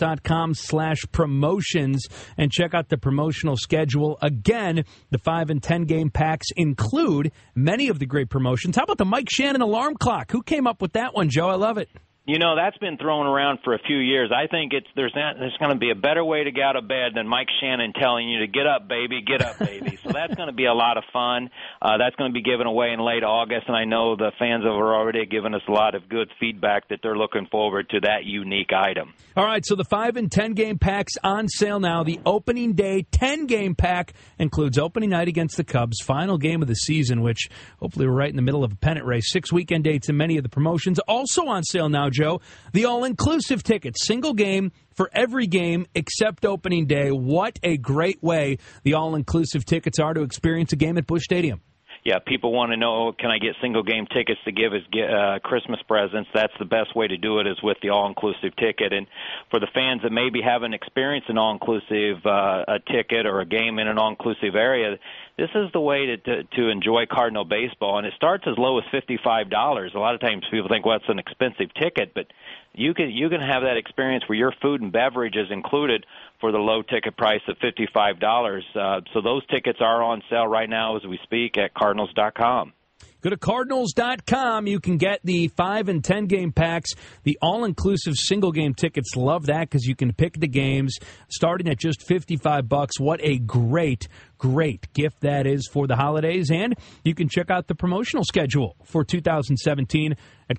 Cardinals.com/promotions and check out the promotional schedule. Again, the 5 and 10 game packs include many of the great promotions. How about the Mike Shannon alarm clock? Who came up with that one, Joe? I love it. You know, that's been thrown around for a few years. I think there's going to be a better way to get out of bed than Mike Shannon telling you to get up, baby, get up, baby. So that's going to be a lot of fun. That's going to be given away in late August, and I know the fans have already given us a lot of good feedback that they're looking forward to that unique item. All right, so the 5 and 10 game packs on sale now. The opening day 10 game pack includes opening night against the Cubs, final game of the season, which hopefully we're right in the middle of a pennant race. 6 weekend dates and many of the promotions. Also on sale now, Joe, the all-inclusive tickets, single game for every game except opening day. What a great way the all-inclusive tickets are to experience a game at Busch Stadium. Yeah, people want to know, can I get single-game tickets to give as Christmas presents? That's the best way to do it, is with the all-inclusive ticket. And for the fans that maybe haven't experienced an all-inclusive a ticket or a game in an all-inclusive area, this is the way to enjoy Cardinal baseball. And it starts as low as $55. A lot of times people think, well, it's an expensive ticket, but you can have that experience where your food and beverage is included for the low ticket price of $55. So those tickets are on sale right now as we speak at Cardinals.com. Go to Cardinals.com. You can get the 5 and 10 game packs, the all-inclusive single-game tickets. Love that because you can pick the games starting at just $55. What a great gift that is for the holidays. And you can check out the promotional schedule for 2017 at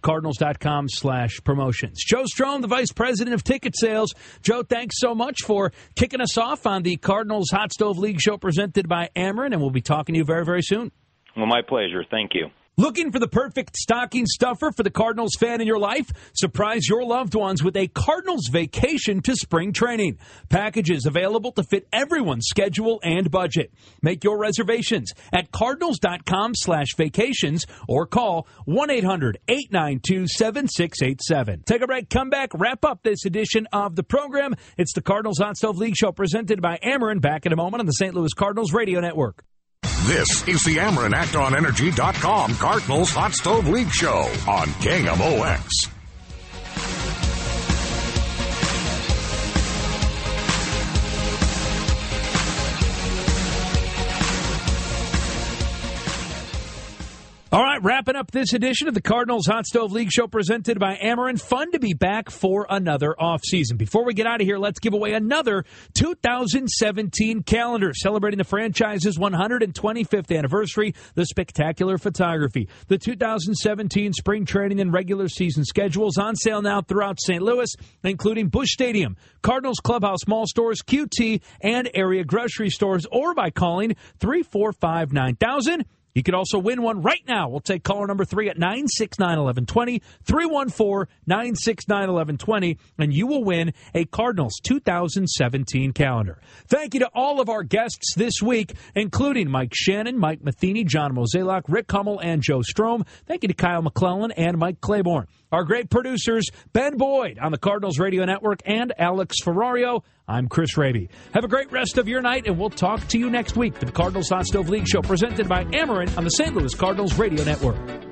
Cardinals.com/promotions. Joe Strome, the Vice President of Ticket Sales. Joe, thanks so much for kicking us off on the Cardinals Hot Stove League show presented by Ameren, and we'll be talking to you very, very soon. Well, my pleasure. Thank you. Looking for the perfect stocking stuffer for the Cardinals fan in your life? Surprise your loved ones with a Cardinals vacation to spring training. Packages available to fit everyone's schedule and budget. Make your reservations at Cardinals.com/vacations or call 1-800-892-7687. Take a break, come back, wrap up this edition of the program. It's the Cardinals Hot Stove League show presented by Ameren. Back in a moment on the St. Louis Cardinals Radio Network. This is the Ameren ActonEnergy.com Cardinals Hot Stove League Show on KMOX. All right, wrapping up this edition of the Cardinals Hot Stove League show presented by Ameren. Fun to be back for another offseason. Before we get out of here, let's give away another 2017 calendar celebrating the franchise's 125th anniversary, the spectacular photography. The 2017 spring training and regular season schedules on sale now throughout St. Louis, including Busch Stadium, Cardinals Clubhouse Mall stores, QT, and area grocery stores, or by calling 345-9000. You could also win one right now. We'll take caller number 3 at 969-1120, 314-969-1120, and you will win a Cardinals 2017 calendar. Thank you to all of our guests this week, including Mike Shannon, Mike Matheny, John Mozeliak, Rick Hummel, and Joe Strom. Thank you to Kyle McClellan and Mike Claiborne. Our great producers, Ben Boyd on the Cardinals Radio Network and Alex Ferrario. I'm Chris Raby. Have a great rest of your night, and we'll talk to you next week for the Cardinals Hot Stove League Show presented by Ameren on the St. Louis Cardinals Radio Network.